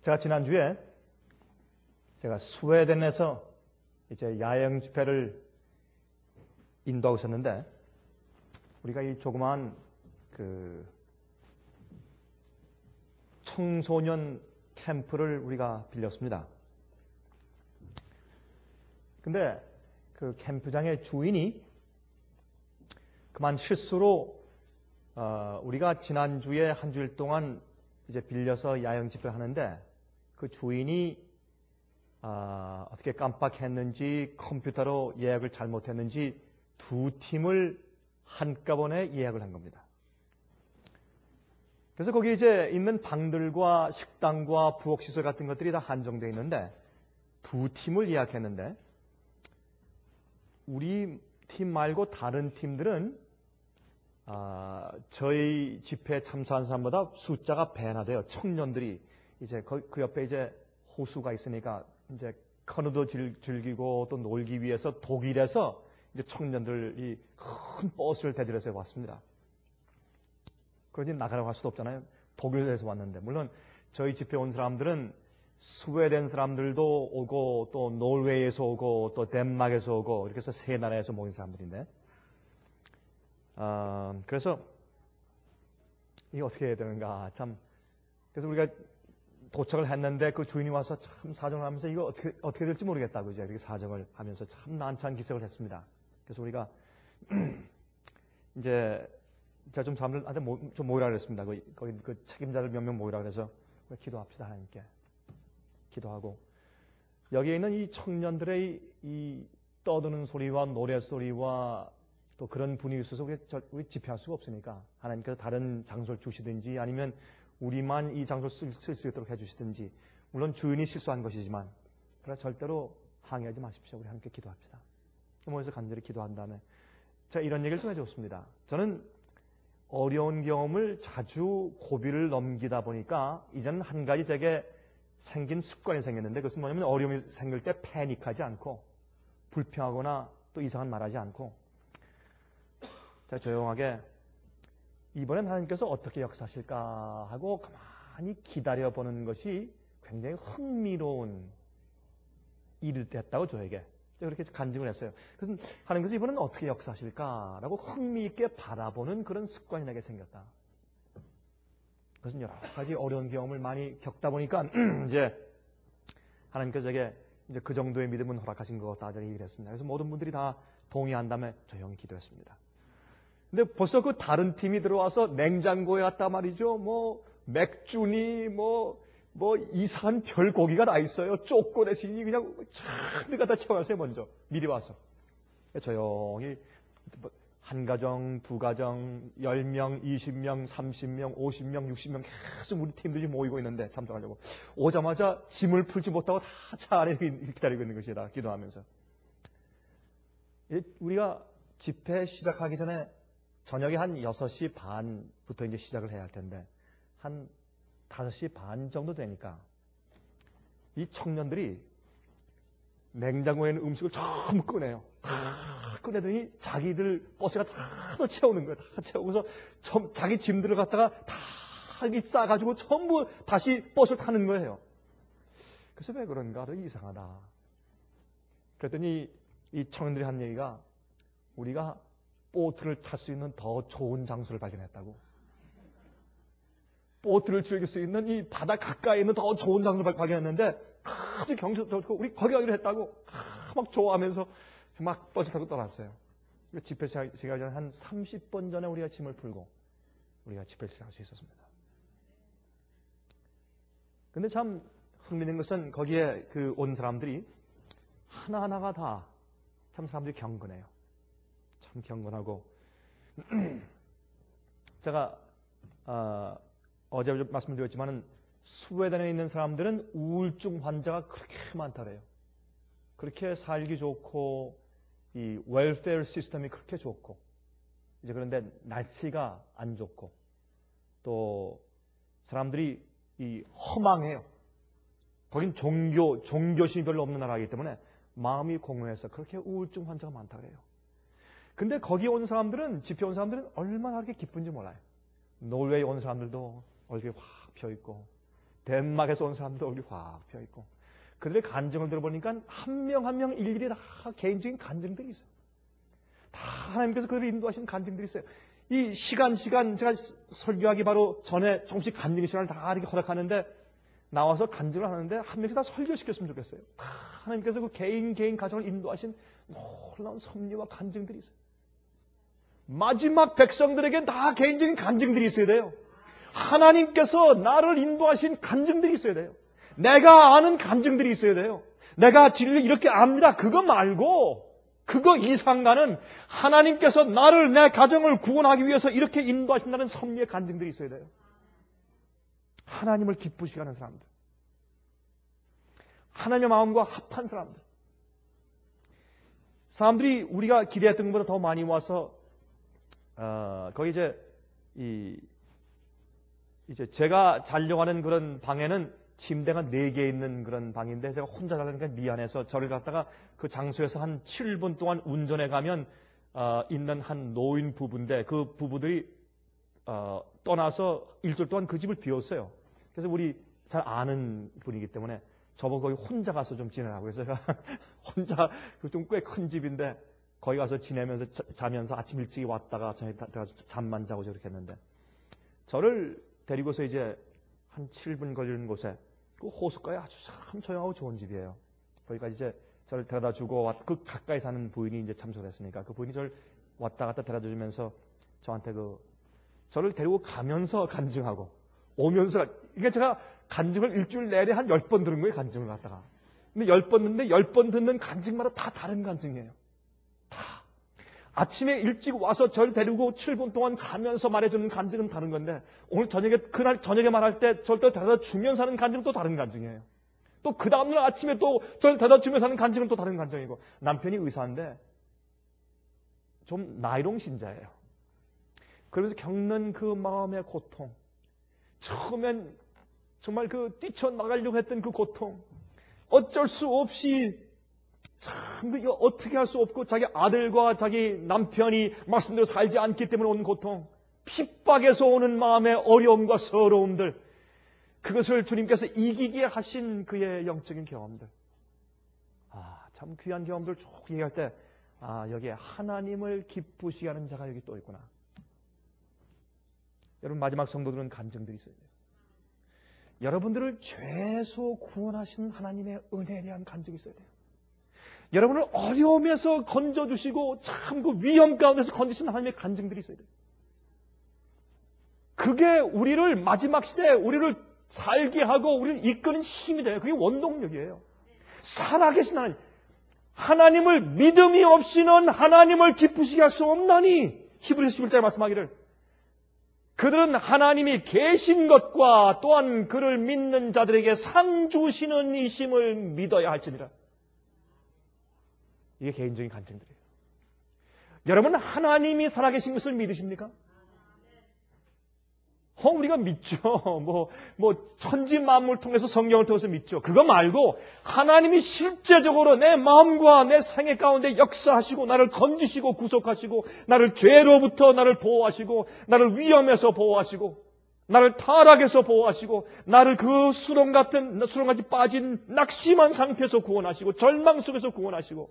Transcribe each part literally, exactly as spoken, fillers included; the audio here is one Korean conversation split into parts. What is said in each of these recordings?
제가 지난주에 제가 스웨덴에서 이제 야영 집회를 인도하고 있었는데, 우리가 이 조그마한 그 청소년 캠프를 우리가 빌렸습니다. 근데 그 캠프장의 주인이 그만 실수로 어, 우리가 지난주에 한 주일 동안 이제 빌려서 야영 집회를 하는데, 그 주인이 어, 어떻게 깜빡했는지 컴퓨터로 예약을 잘못했는지 두 팀을 한꺼번에 예약을 한 겁니다. 그래서 거기 이제 있는 방들과 식당과 부엌시설 같은 것들이 다 한정되어 있는데, 두 팀을 예약했는데 우리 팀 말고 다른 팀들은 아, 저희 집회에 참석한 사람보다 숫자가 배나 돼요. 청년들이 이제 그, 그 옆에 이제 호수가 있으니까 이제 커너도 즐기고 또 놀기 위해서 독일에서 이제 청년들이 큰 버스를 대절해서 왔습니다. 그러니 나가라고 할 수도 없잖아요. 독일에서 왔는데. 물론 저희 집회 온 사람들은 스웨덴 사람들도 오고 또 노르웨이에서 오고 또 덴마크에서 오고 이렇게 해서 세 나라에서 모인 사람들인데, 어, 그래서 이게 어떻게 해야 되는가 참. 그래서 우리가 도착을 했는데 그 주인이 와서 참 사정을 하면서 이거 어떻게 어떻게 될지 모르겠다고 이제 이렇게 사정을 하면서 참 난처한 기색을 했습니다. 그래서 우리가 이제 제가 좀 사람들한테 좀 모이라 그랬습니다. 거기, 거기 그 책임자들 몇 명 모이라 그래서 기도합시다 하나님께. 기도하고 여기에 있는 이 청년들의 이 떠드는 소리와 노래 소리와 또 그런 분위기 있어서 우리, 우리 집회할 수가 없으니까 하나님께서 다른 장소를 주시든지 아니면 우리만 이 장소를 쓸 수 있도록 해주시든지, 물론 주인이 실수한 것이지만 그러나 절대로 항의하지 마십시오. 우리 함께 기도합시다. 모여서 간절히 기도한 다음에 제가 이런 얘기를 좀 해줬습니다. 저는 어려운 경험을 자주 고비를 넘기다 보니까 이제는 한 가지 제게 생긴 습관이 생겼는데, 그것은 뭐냐면 어려움이 생길 때 패닉하지 않고 불평하거나 또 이상한 말하지 않고 제가 조용하게 이번엔 하나님께서 어떻게 역사하실까 하고 가만히 기다려보는 것이 굉장히 흥미로운 일이 됐다고 저에게 그렇게 간증을 했어요. 그래서 하나님께서 이번엔 어떻게 역사하실까라고 흥미있게 바라보는 그런 습관이 내게 생겼다. 그것은 여러 가지 어려운 경험을 많이 겪다 보니까 이제 하나님께서 제게 이제 그 정도의 믿음은 허락하신 것 같다 저는 얘기를 했습니다. 그래서 모든 분들이 다 동의한 다음에 조용히 기도했습니다. 근데 벌써 그 다른 팀이 들어와서 냉장고에 왔단 말이죠. 뭐 맥주니 뭐 뭐 이상한 별 고기가 다 있어요. 쪼꼬레시니 그냥 잔뜩 갖다 채워놨어요. 먼저 미리 와서 조용히 한 가정, 두 가정, 열 명, 이십 명, 삼십 명, 오십 명, 육십 명 계속 우리 팀들이 모이고 있는데 참석하려고 오자마자 짐을 풀지 못하고 다 차 안에 기다리고 있는 것이다. 기도하면서 우리가 집회 시작하기 전에 저녁에 한 여섯 시 반부터 이제 시작을 해야 할 텐데 한 다섯 시 반 정도 되니까 이 청년들이 냉장고에 있는 음식을 전부 꺼내요. 다 꺼내더니 자기들 버스가 다 채우는 거예요. 다 채우고서 자기 짐들을 갖다가 다 싸가지고 전부 다시 버스를 타는 거예요. 그래서 왜 그런가? 이상하다. 그랬더니 이 청년들이 한 얘기가 우리가 보트를 탈 수 있는 더 좋은 장소를 발견했다고. 보트를 즐길 수 있는 이 바다 가까이에 있는 더 좋은 장소를 발견했는데 아주 경치 좋고 우리 거기 가기로 했다고 막 좋아하면서 막 버스 타고 떠났어요. 집회 시작하기 전에 한 삼십 분 전에 우리가 짐을 풀고 우리가 집회를 시작할 수 있었습니다. 근데 참 흥미있는 것은 거기에 그 온 사람들이 하나하나가 다 참 사람들이 경건해요. 참 경건하고 제가 어, 어제 말씀드렸지만 스웨덴에 있는 사람들은 우울증 환자가 그렇게 많다래요. 그렇게 살기 좋고 이 웰페어 시스템이 그렇게 좋고 이제 그런데 날씨가 안 좋고 또 사람들이 이 허망해요. 거긴 종교 종교심이 별로 없는 나라이기 때문에 마음이 공허해서 그렇게 우울증 환자가 많다래요. 근데 거기 온 사람들은 집회 온 사람들은 얼마나 그렇게 기쁜지 몰라요. 노르웨이 온 사람들도 얼굴이 확 펴있고 덴마크에서 온 사람도 얼굴이 확 펴있고, 그들의 간증을 들어보니까 한 명 한 명 일일이 다 개인적인 간증들이 있어요. 다 하나님께서 그들을 인도하신 간증들이 있어요. 이 시간 시간 제가 설교하기 바로 전에 조금씩 간증의 시간을 다 이렇게 허락하는데, 나와서 간증을 하는데 한 명씩 다 설교시켰으면 좋겠어요. 다 하나님께서 그 개인 개인 가정을 인도하신 놀라운 섭리와 간증들이 있어요. 마지막 백성들에겐 다 개인적인 간증들이 있어야 돼요. 하나님께서 나를 인도하신 간증들이 있어야 돼요. 내가 아는 간증들이 있어야 돼요. 내가 진리 이렇게 압니다. 그거 말고 그거 이상가는 하나님께서 나를, 내 가정을 구원하기 위해서 이렇게 인도하신다는 섭리의 간증들이 있어야 돼요. 하나님을 기쁘시게 하는 사람들, 하나님의 마음과 합한 사람들, 사람들이 우리가 기대했던 것보다 더 많이 와서 어, 거기 이제 이 이제 제가 자려고 하는 그런 방에는 침대가 네 개 있는 그런 방인데, 제가 혼자 자려니까 미안해서 저를 갖다가 그 장소에서 한 칠 분 동안 운전해 가면 어, 있는 한 노인 부부인데, 그 부부들이 어, 떠나서 일주일 동안 그 집을 비웠어요. 그래서 우리 잘 아는 분이기 때문에 저보고 거기 혼자 가서 좀 지내라고. 그래서 제가 혼자, 좀 꽤 큰 집인데 거기 가서 지내면서 자, 자면서 아침 일찍 왔다가 저녁에 들어가서 잠만 자고 저렇게 했는데, 저를 데리고서 이제 한 칠 분 걸리는 곳에 그 호숫가에 아주 참 조용하고 좋은 집이에요. 거기까지 이제 저를 데려다 주고, 왔, 그 가까이 사는 부인이 이제 참석을 했으니까 그 부인이 저를 왔다 갔다 데려다 주면서 저한테 그 저를 데리고 가면서 간증하고 오면서, 그러니까 제가 간증을 일주일 내내 한 열 번 들은 거예요, 간증을 갖다가. 근데 열 번 듣는데 열 번 듣는 간증마다 다 다른 간증이에요. 다. 아침에 일찍 와서 저를 데리고 칠 분 동안 가면서 말해주는 간증은 다른 건데, 오늘 저녁에, 그날 저녁에 말할 때 저를 또 데려다 주면서 하는 간증은 또 다른 간증이에요. 또 그 다음날 아침에 또 저를 데려다 주면서 하는 간증은 또 다른 간증이고, 남편이 의사인데 좀 나이롱 신자예요. 그러면서 겪는 그 마음의 고통, 처음엔 정말 그 뛰쳐나가려고 했던 그 고통, 어쩔 수 없이 참 이거 어떻게 할 수 없고 자기 아들과 자기 남편이 말씀대로 살지 않기 때문에 오는 고통, 핍박에서 오는 마음의 어려움과 서러움들, 그것을 주님께서 이기게 하신 그의 영적인 경험들, 아, 참 귀한 경험들 쭉 얘기할 때, 아, 여기에 하나님을 기쁘시게 하는 자가 여기 또 있구나. 여러분, 마지막 성도들은 간증들이 있어야 돼요. 여러분들을 죄에서 구원하신 하나님의 은혜에 대한 간증이 있어야 돼요. 여러분을 어려움에서 건져주시고 참 그 위험 가운데서 건지신 하나님의 간증들이 있어야 돼요. 그게 우리를 마지막 시대에 우리를 살게 하고 우리를 이끄는 힘이 돼요. 그게 원동력이에요. 살아계신 하나님, 하나님을 믿음이 없이는 하나님을 기쁘시게 할 수 없나니, 히브리서 십일 절 말씀하기를, 그들은 하나님이 계신 것과 또한 그를 믿는 자들에게 상 주시는 이심을 믿어야 할지니라. 이게 개인적인 간증들이에요. 여러분, 하나님이 살아계신 것을 믿으십니까? 어, 우리가 믿죠. 뭐, 뭐, 천지 만물 통해서 성경을 통해서 믿죠. 그거 말고, 하나님이 실제적으로 내 마음과 내 생애 가운데 역사하시고, 나를 건지시고, 구속하시고, 나를 죄로부터 나를 보호하시고, 나를 위험에서 보호하시고, 나를 타락에서 보호하시고, 나를 그 수렁 같은, 수렁같이 빠진 낙심한 상태에서 구원하시고, 절망 속에서 구원하시고,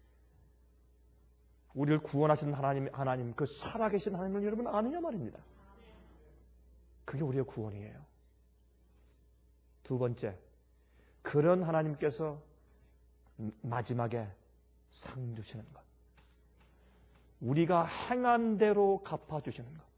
우리를 구원하시는 하나님, 하나님, 그 살아계신 하나님을 여러분 아느냐 말입니다. 그게 우리의 구원이에요. 두 번째, 그런 하나님께서 마지막에 상 주시는 것. 우리가 행한 대로 갚아주시는 것.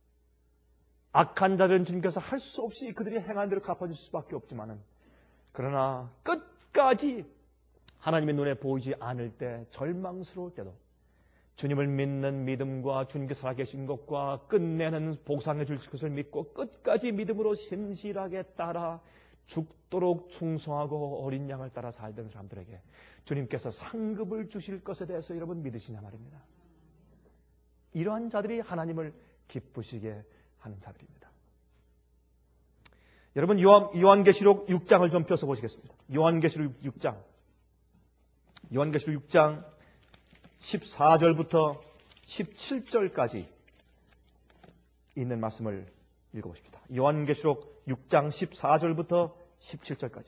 악한 자들은 주님께서 할 수 없이 그들이 행한 대로 갚아줄 수밖에 없지만은, 그러나 끝까지 하나님의 눈에 보이지 않을 때, 절망스러울 때도 주님을 믿는 믿음과 주님께서 살아계신 것과 끝내는 보상해 주실 것을 믿고 끝까지 믿음으로 신실하게 따라 죽도록 충성하고 어린 양을 따라 살던 사람들에게 주님께서 상급을 주실 것에 대해서 여러분 믿으시냐 말입니다. 이러한 자들이 하나님을 기쁘시게 하는 자들입니다. 여러분, 요한, 요한계시록 육 장을 좀 펴서 보시겠습니다. 요한계시록 육 장. 요한계시록 육 장 십사 절부터 십칠 절까지 있는 말씀을 읽어보십니다. 요한계시록 육 장 십사 절부터 십칠 절까지.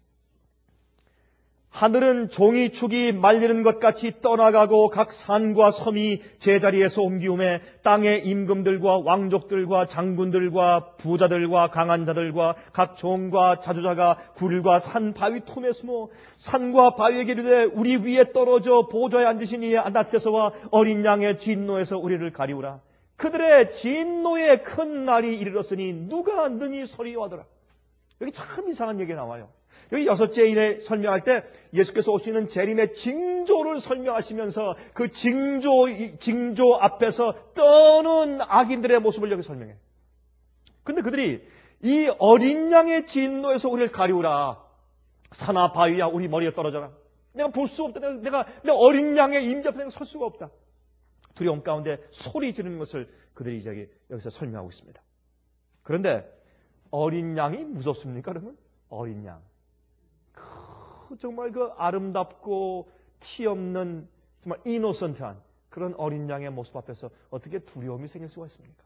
하늘은 종이 축이 말리는 것 같이 떠나가고 각 산과 섬이 제자리에서 옮기우매 땅의 임금들과 왕족들과 장군들과 부자들과 강한 자들과 각 종과 자주자가 굴과 산 바위 틈에 숨어 산과 바위에게 이르되 우리 위에 떨어져 보좌에 앉으신 이의 낯에서와 어린 양의 진노에서 우리를 가리우라. 그들의 진노의 큰 날이 이르렀으니 누가 능히 서리하더라. 여기 참 이상한 얘기가 나와요. 여기 여섯째 일에 설명할 때 예수께서 오시는 재림의 징조를 설명하시면서 그 징조, 징조 앞에서 떠는 악인들의 모습을 여기 설명해요. 근데 그들이 이 어린 양의 진노에서 우리를 가리우라. 산하 바위야 우리 머리에 떨어져라. 내가 볼 수 없다. 내가, 내가, 내가 어린 양의 임재 앞에 설 수가 없다. 두려움 가운데 소리 지르는 것을 그들이 여기, 여기서 설명하고 있습니다. 그런데 어린 양이 무섭습니까? 그러면 어린 양. 그 정말 그 아름답고 티 없는 정말 이노선트한 그런 어린 양의 모습 앞에서 어떻게 두려움이 생길 수가 있습니까?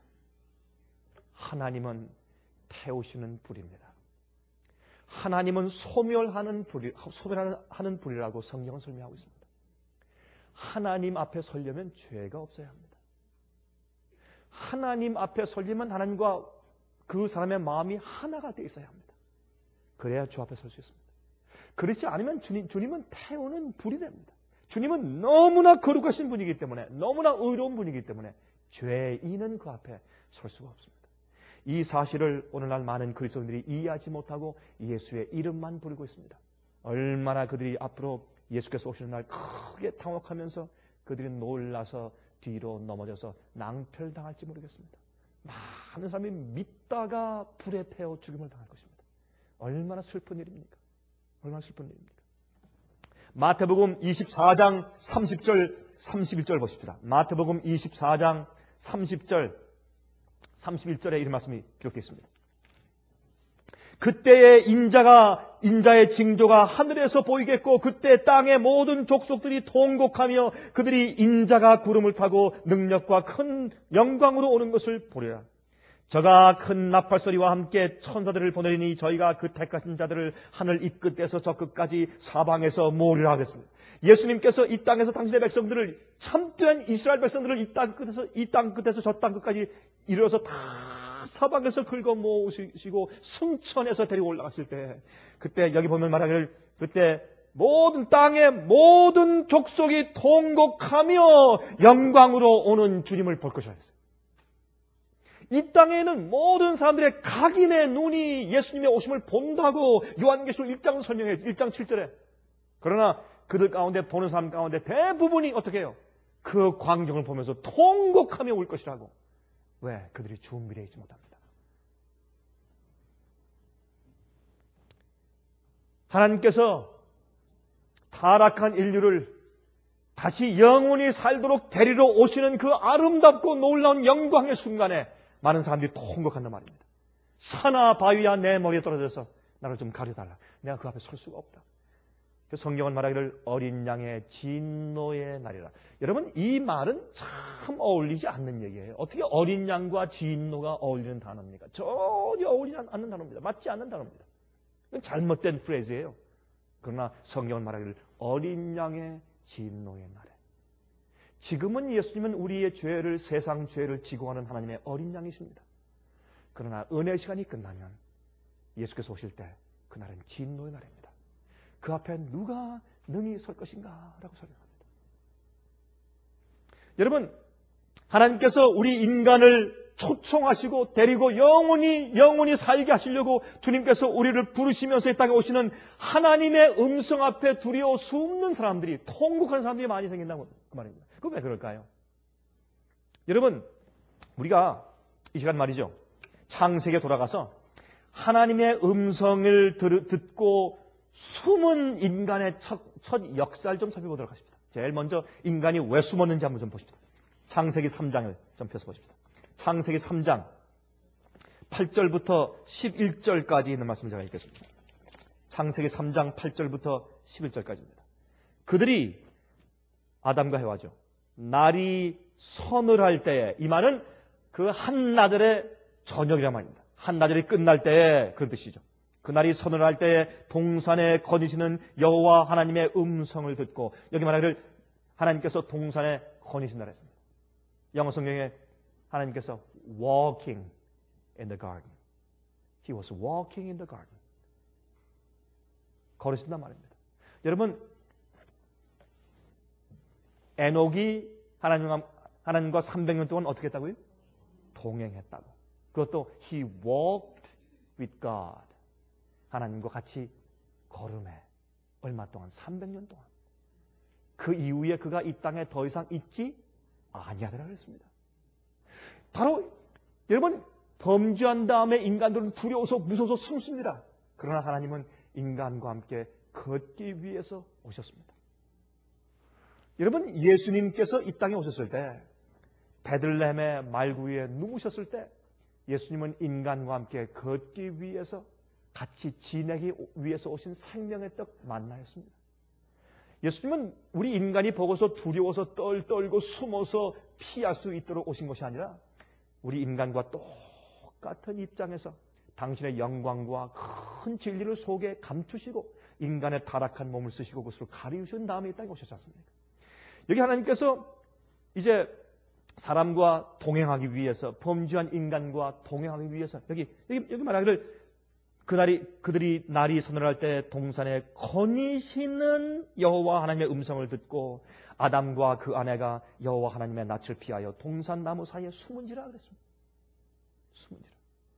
하나님은 태우시는 불입니다. 하나님은 소멸하는 불이, 소멸하는 불이라고 성경은 설명하고 있습니다. 하나님 앞에 서려면 죄가 없어야 합니다. 하나님 앞에 서려면 하나님과 그 사람의 마음이 하나가 되어 있어야 합니다. 그래야 주 앞에 설 수 있습니다. 그렇지 않으면 주님, 주님은 태우는 불이 됩니다. 주님은 너무나 거룩하신 분이기 때문에, 너무나 의로운 분이기 때문에 죄인은 그 앞에 설 수가 없습니다. 이 사실을 오늘날 많은 그리스도인들이 이해하지 못하고 예수의 이름만 부르고 있습니다. 얼마나 그들이 앞으로 예수께서 오시는 날 크게 당혹하면서 그들이 놀라서 뒤로 넘어져서 낭패당할지 모르겠습니다. 많은 사람이 믿다가 불에 태워 죽임을 당할 것입니다. 얼마나 슬픈 일입니까? 얼마나 슬픈 일입니까? 마태복음 이십사 장 삼십 절 삼십일 절 보십시다. 마태복음 이십사 장 삼십 절 삼십일 절에 이런 말씀이 기록되어 있습니다. 그때의 인자가 인자의 징조가 하늘에서 보이겠고 그때 땅의 모든 족속들이 통곡하며 그들이 인자가 구름을 타고 능력과 큰 영광으로 오는 것을 보리라. 저가 큰 나팔소리와 함께 천사들을 보내리니 저희가 그 택하신 자들을 하늘 이 끝에서 저 끝까지 사방에서 모으리라 하겠습니다. 예수님께서 이 땅에서 당신의 백성들을 참된 이스라엘 백성들을 이 땅 끝에서 이 땅 끝에서 저 땅 끝까지 이르러서 다 사방에서 긁어 모으시고 승천해서 데리고 올라가실 때 그때 여기 보면 말하기를 그때 모든 땅의 모든 족속이 통곡하며 영광으로 오는 주님을 볼 것이라 했어요. 이 땅에는 모든 사람들의 각인의 눈이 예수님의 오심을 본다고 요한계시록 일 장 설명해 일 장 칠 절에. 그러나 그들 가운데 보는 사람 가운데 대부분이 어떻게 해요? 그 광경을 보면서 통곡하며 울 것이라고. 왜? 그들이 준비되어 있지 못합니다. 하나님께서 타락한 인류를 다시 영원히 살도록 데리러 오시는 그 아름답고 놀라운 영광의 순간에 많은 사람들이 통곡한단 말입니다. 산하 바위야 내 머리에 떨어져서 나를 좀 가려달라. 내가 그 앞에 설 수가 없다. 성경은 말하기를 어린 양의 진노의 날이라. 여러분 이 말은 참 어울리지 않는 얘기예요. 어떻게 어린 양과 진노가 어울리는 단어입니까? 전혀 어울리지 않는 단어입니다. 맞지 않는 단어입니다. 이건 잘못된 프레이즈예요. 그러나 성경은 말하기를 어린 양의 진노의 날에. 지금은 예수님은 우리의 죄를 세상 죄를 지고 가는 하나님의 어린 양이십니다. 그러나 은혜 시간이 끝나면 예수께서 오실 때 그날은 진노의 날입니다. 그 앞에 누가 능히 설 것인가 라고 설명합니다. 여러분 하나님께서 우리 인간을 초청하시고 데리고 영원히 영원히 살게 하시려고 주님께서 우리를 부르시면서 이 땅에 오시는 하나님의 음성 앞에 두려워 숨는 사람들이 통곡하는 사람들이 많이 생긴다고 그 말입니다. 그건 왜 그럴까요? 여러분 우리가 이 시간 말이죠. 창세기에 돌아가서 하나님의 음성을 들, 듣고 숨은 인간의 첫, 첫 역사를 좀 살펴보도록 하십시다. 제일 먼저 인간이 왜 숨었는지 한번 좀 보십시다. 창세기 삼 장을 좀 펴서 보십시다. 창세기 삼 장 팔 절부터 십일 절까지 있는 말씀을 제가 읽겠습니다. 창세기 삼 장 팔 절부터 십일 절까지입니다. 그들이 아담과 해와죠. 날이 서늘할 때에 이 말은 그 한나절의 저녁이란 말입니다. 한나절이 끝날 때에 그런 뜻이죠. 그날이 서늘할 때에 동산에 거니시는 여호와 하나님의 음성을 듣고, 여기 말하기를 하나님께서 동산에 거니신다고 했습니다. 영어 성경에 하나님께서 walking in the garden. He was walking in the garden. 걸으신단 말입니다. 여러분, 에녹이 하나님, 하나님과 삼백 년 동안 어떻게 했다고요? 동행했다고. 그것도 he walked with God. 하나님과 같이 걸음해. 얼마 동안? 삼백 년 동안. 그 이후에 그가 이 땅에 더 이상 있지 아니하더라 그랬습니다. 바로 여러분, 범죄한 다음에 인간들은 두려워서 무서워서 숨습니다. 그러나 하나님은 인간과 함께 걷기 위해서 오셨습니다. 여러분, 예수님께서 이 땅에 오셨을 때, 베들레헴의 말구에 누우셨을 때 예수님은 인간과 함께 걷기 위해서, 같이 지내기 위해서 오신 생명의 떡 만나였습니다. 예수님은 우리 인간이 보고서 두려워서 떨떨고 숨어서 피할 수 있도록 오신 것이 아니라 우리 인간과 똑같은 입장에서 당신의 영광과 큰 진리를 속에 감추시고 인간의 타락한 몸을 쓰시고 그것을 가리우신 다음에 이 땅에 오셨지 않습니까? 여기 하나님께서 이제 사람과 동행하기 위해서, 범죄한 인간과 동행하기 위해서, 여기 여기, 여기 말하기를 그날이 그들이 날이 서늘할 때 동산에 거니시는 여호와 하나님의 음성을 듣고 아담과 그 아내가 여호와 하나님의 낯을 피하여 동산 나무 사이에 숨은지라 그랬습니다. 숨은지라.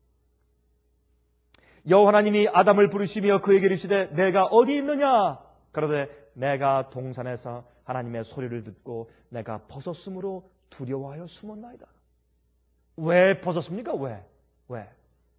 여호와 하나님이 아담을 부르시며 그에게 이르시되 내가 어디 있느냐? 그러되 내가 동산에서 하나님의 소리를 듣고 내가 벗었으므로 두려워하여 숨었나이다. 왜 벗었습니까? 왜? 왜?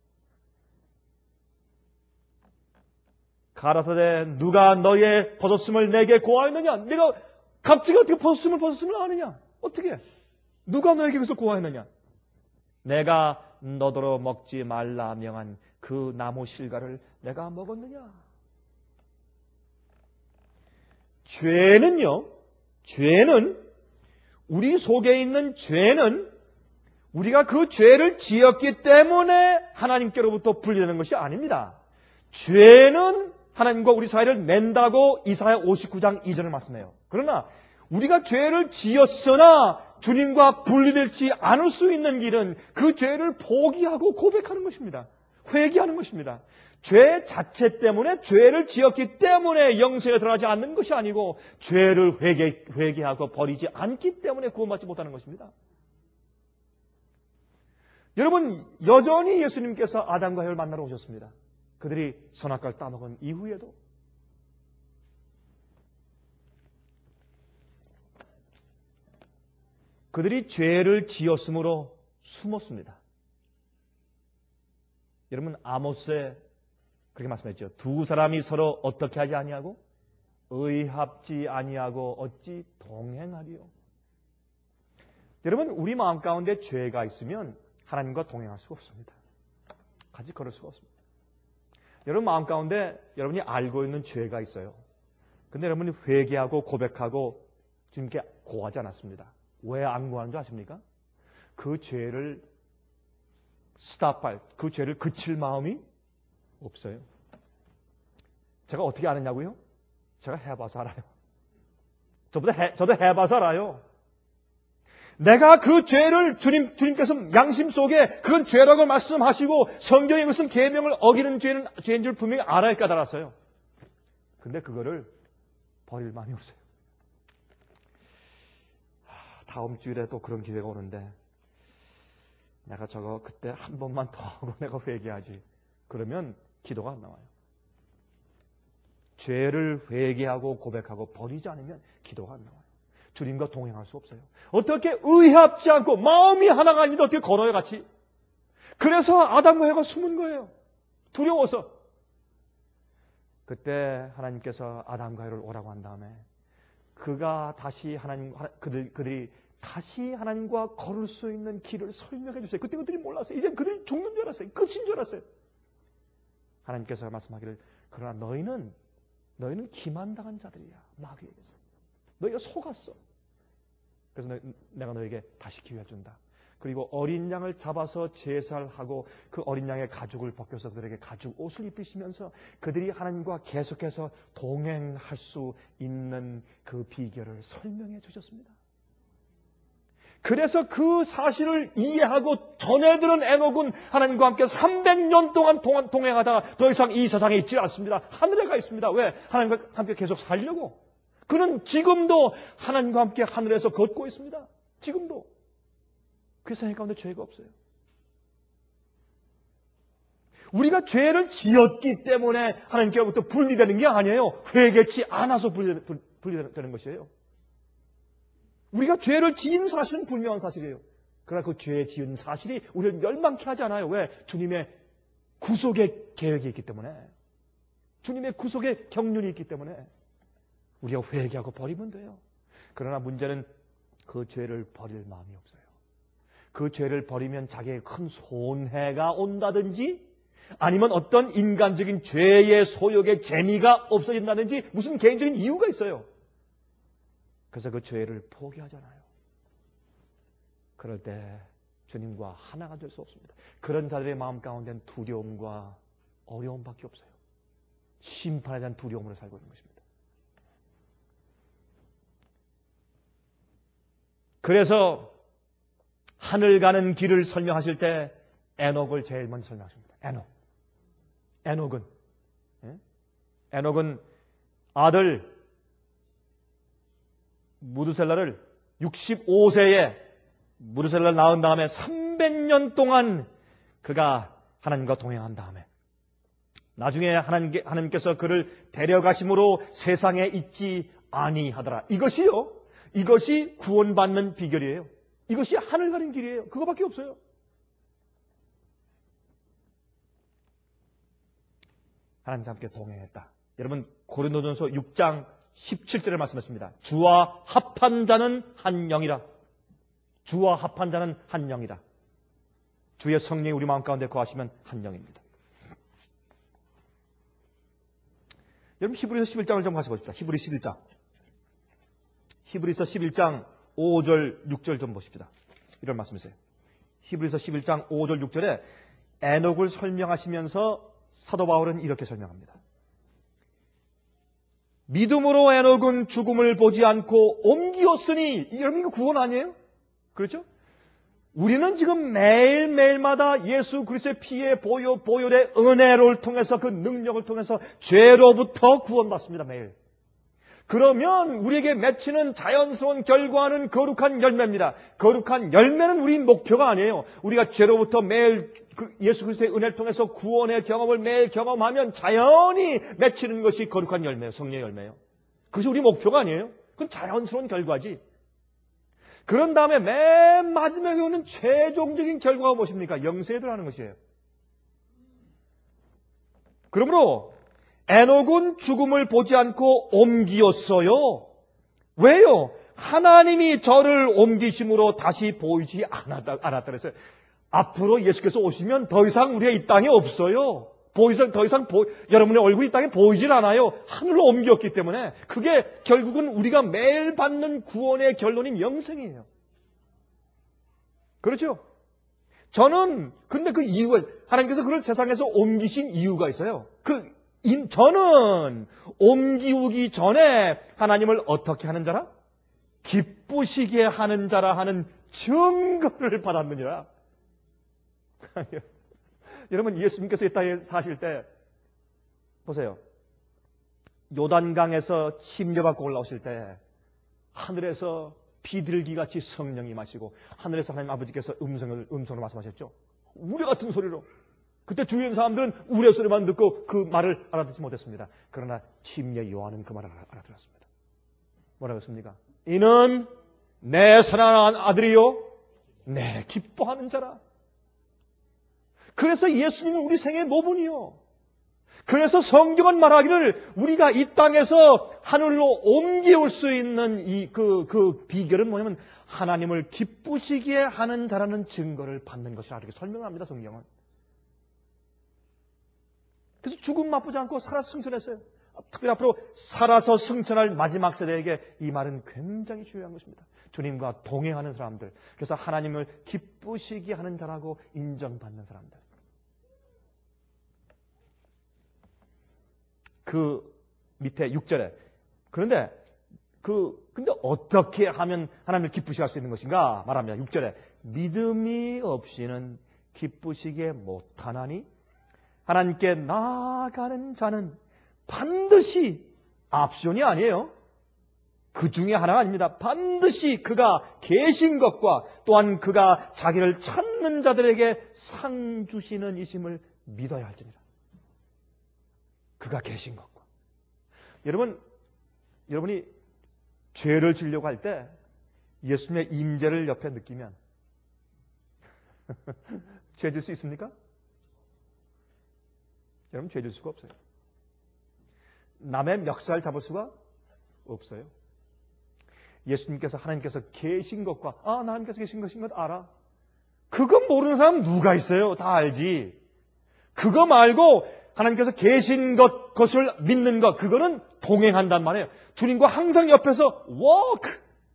가라사대 누가 너의 벗었음을 내게 고하였느냐? 내가 갑자기 어떻게 벗었음을 벗었음을 아느냐? 어떻게? 누가 너에게 그것을 고하였느냐? 내가 너더러 먹지 말라 명한 그 나무 실과를 내가 먹었느냐? 죄는요, 죄는, 우리 속에 있는 죄는 우리가 그 죄를 지었기 때문에 하나님께로부터 분리되는 것이 아닙니다. 죄는 하나님과 우리 사이를 낸다고 이사야 오십구 장 이 절을 말씀해요. 그러나 우리가 죄를 지었으나 주님과 분리되지 않을 수 있는 길은 그 죄를 포기하고 고백하는 것입니다. 회개하는 것입니다. 죄 자체 때문에, 죄를 지었기 때문에 영생에 들어가지 않는 것이 아니고 죄를 회개, 회개하고 버리지 않기 때문에 구원받지 못하는 것입니다. 여러분, 여전히 예수님께서 아담과 하와를 만나러 오셨습니다. 그들이 선악과를 따먹은 이후에도 그들이 죄를 지었으므로 숨었습니다. 여러분, 아모스에 그렇게 말씀했죠. 두 사람이 서로 어떻게 하지 아니하고 의합지 아니하고 어찌 동행하리요. 여러분, 우리 마음 가운데 죄가 있으면 하나님과 동행할 수가 없습니다. 같이 걸을 수가 없습니다. 여러분 마음 가운데 여러분이 알고 있는 죄가 있어요. 근데 여러분이 회개하고 고백하고 주님께 고하지 않았습니다. 왜 안 고하는 줄 아십니까? 그 죄를 스탑할, 그 죄를 그칠 마음이 없어요. 제가 어떻게 아느냐고요? 제가 해봐서 알아요. 저보다 해, 저도 해봐서 알아요. 내가 그 죄를 주님, 주님께서 양심 속에 그건 죄라고 말씀하시고 성경에 그것은 계명을 어기는 죄는 죄인 줄 분명히 알아야 깨달았어요. 근데 그거를 버릴 마음이 없어요. 다음 주일에 또 그런 기회가 오는데 내가 저거 그때 한 번만 더 하고 내가 회개하지. 그러면 기도가 안 나와요. 죄를 회개하고 고백하고 버리지 않으면 기도가 안 나와요. 주님과 동행할 수 없어요. 어떻게 의합지 않고 마음이 하나가 아닌데 어떻게 걸어요 같이? 그래서 아담과 하와가 숨은 거예요. 두려워서. 그때 하나님께서 아담과 하와를 오라고 한 다음에 그가 다시 하나님, 그들, 그들이 다시 하나님과 걸을 수 있는 길을 설명해 주세요. 그때 그들이 몰랐어요. 이제 그들이 죽는 줄 알았어요. 끝인 줄 알았어요. 하나님께서 말씀하기를 그러나 너희는 너희는 기만당한 자들이야. 마귀에게서. 너희가 속았어. 그래서 너, 내가 너에게 다시 기회를 준다. 그리고 어린 양을 잡아서 제사를 하고 그 어린 양의 가죽을 벗겨서 그들에게 가죽 옷을 입히시면서 그들이 하나님과 계속해서 동행할 수 있는 그 비결을 설명해 주셨습니다. 그래서 그 사실을 이해하고 전해들은 에녹은 하나님과 함께 삼백 년 동안 동행하다가 더 이상 이 세상에 있지 않습니다. 하늘에 가 있습니다. 왜? 하나님과 함께 계속 살려고. 그는 지금도 하나님과 함께 하늘에서 걷고 있습니다. 지금도. 그 세상 가운데 죄가 없어요. 우리가 죄를 지었기 때문에 하나님께로부터 분리되는 게 아니에요. 회개치 않아서 분리되는 것이에요. 우리가 죄를 지은 사실은 분명한 사실이에요. 그러나 그 죄 지은 사실이 우리를 멸망케 하지 않아요. 왜? 주님의 구속의 계획이 있기 때문에. 주님의 구속의 경륜이 있기 때문에 우리가 회개하고 버리면 돼요. 그러나 문제는 그 죄를 버릴 마음이 없어요. 그 죄를 버리면 자기에게 큰 손해가 온다든지 아니면 어떤 인간적인 죄의 소욕의 재미가 없어진다든지 무슨 개인적인 이유가 있어요. 그래서 그 죄를 포기하잖아요. 그럴 때 주님과 하나가 될 수 없습니다. 그런 자들의 마음 가운데는 두려움과 어려움밖에 없어요. 심판에 대한 두려움으로 살고 있는 것입니다. 그래서 하늘 가는 길을 설명하실 때 에녹을 제일 먼저 설명하십니다. 에녹. 에녹은 예? 에녹은 아들 무드셀라를 육십오 세에 무드셀라를 낳은 다음에 삼백 년 동안 그가 하나님과 동행한 다음에 나중에 하나님께, 하나님께서 그를 데려가심으로 세상에 있지 아니하더라. 이것이요. 이것이 구원받는 비결이에요. 이것이 하늘 가는 길이에요. 그거밖에 없어요. 하나님과 함께 동행했다. 여러분 고린도전서 육 장 십칠 절에 말씀했습니다. 주와 합한 자는 한 영이라. 주와 합한 자는 한 영이라. 주의 성령이 우리 마음 가운데 거하시면 한 영입니다. 여러분 히브리서 십일 장을 좀 같이 보십시다. 히브리 십일 장. 히브리서 십일 장 오 절 육 절 좀 보십시다. 이런 말씀이세요. 히브리서 십일 장 오 절 육 절에 에녹을 설명하시면서 사도 바울은 이렇게 설명합니다. 믿음으로 에녹은 죽음을 보지 않고 옮기었으니, 여러분 이거 구원 아니에요? 그렇죠? 우리는 지금 매일매일마다 예수 그리스도의 피의 보혈, 보혈의 은혜를 통해서 그 능력을 통해서 죄로부터 구원받습니다. 매일. 그러면 우리에게 맺히는 자연스러운 결과는 거룩한 열매입니다. 거룩한 열매는 우리 목표가 아니에요. 우리가 죄로부터 매일 예수 그리스도의 은혜를 통해서 구원의 경험을 매일 경험하면 자연히 맺히는 것이 거룩한 열매예요. 성령의 열매예요. 그것이 우리 목표가 아니에요. 그건 자연스러운 결과지. 그런 다음에 맨 마지막에 오는 최종적인 결과가 무엇입니까? 영생에 들어가는 것이에요. 그러므로 에녹은 죽음을 보지 않고 옮기었어요. 왜요? 하나님이 저를 옮기심으로 다시 보이지 않았다, 않았다 그랬어요. 앞으로 예수께서 오시면 더 이상 우리가 이 땅에 없어요. 보이서 더 이상 보, 여러분의 얼굴이 이 땅에 보이질 않아요. 하늘로 옮겼기 때문에 그게 결국은 우리가 매일 받는 구원의 결론인 영생이에요. 그렇죠? 저는 근데 그 이유가 하나님께서 그걸 세상에서 옮기신 이유가 있어요. 그 인, 저는 옮기우기 전에 하나님을 어떻게 하는 자라? 기쁘시게 하는 자라 하는 증거를 받았느니라. 여러분 예수님께서 이 땅에 사실 때 보세요. 요단강에서 침례받고 올라오실 때 하늘에서 비둘기같이 성령이 마시고 하늘에서 하나님 아버지께서 음성을, 음성으로 말씀하셨죠. 우레 같은 소리로. 그때 주위의 사람들은 우레 소리만 듣고 그 말을 알아듣지 못했습니다. 그러나 침례 요한은 그 말을 알아들었습니다. 뭐라고 했습니까? 이는 내 사랑하는 아들이요 내 기뻐하는 자라. 그래서 예수님은 우리 생의 모분이요. 그래서 성경은 말하기를 우리가 이 땅에서 하늘로 옮겨올 수 있는 이 그 그 비결은 뭐냐면 하나님을 기쁘시게 하는 자라는 증거를 받는 것이라 이렇게 설명합니다. 성경은. 그래서 죽음 맛보지 않고 살아서 승천했어요. 특별히 앞으로 살아서 승천할 마지막 세대에게 이 말은 굉장히 중요한 것입니다. 주님과 동행하는 사람들, 그래서 하나님을 기쁘시게 하는 자라고 인정받는 사람들. 그 밑에 육 절에 그런데 그 근데 어떻게 하면 하나님을 기쁘시게 할 수 있는 것인가 말합니다. 육 절에 믿음이 없이는 기쁘시게 못하나니 하나님께 나아가는 자는 반드시 압션이 아니에요. 그 중에 하나가 아닙니다. 반드시 그가 계신 것과 또한 그가 자기를 찾는 자들에게 상 주시는 이심을 믿어야 할지니라. 그가 계신 것과. 여러분, 여러분이 죄를 지려고 할 때 예수님의 임재를 옆에 느끼면 죄 질 수 있습니까? 여러분, 죄 질 수가 없어요. 남의 멱살 잡을 수가 없어요. 예수님께서 하나님께서 계신 것과 아 하나님께서 계신 것인 것 알아. 그거 모르는 사람 누가 있어요? 다 알지. 그거 말고 하나님께서 계신 것, 것을 믿는 것, 그거는 동행한단 말이에요. 주님과 항상 옆에서 walk.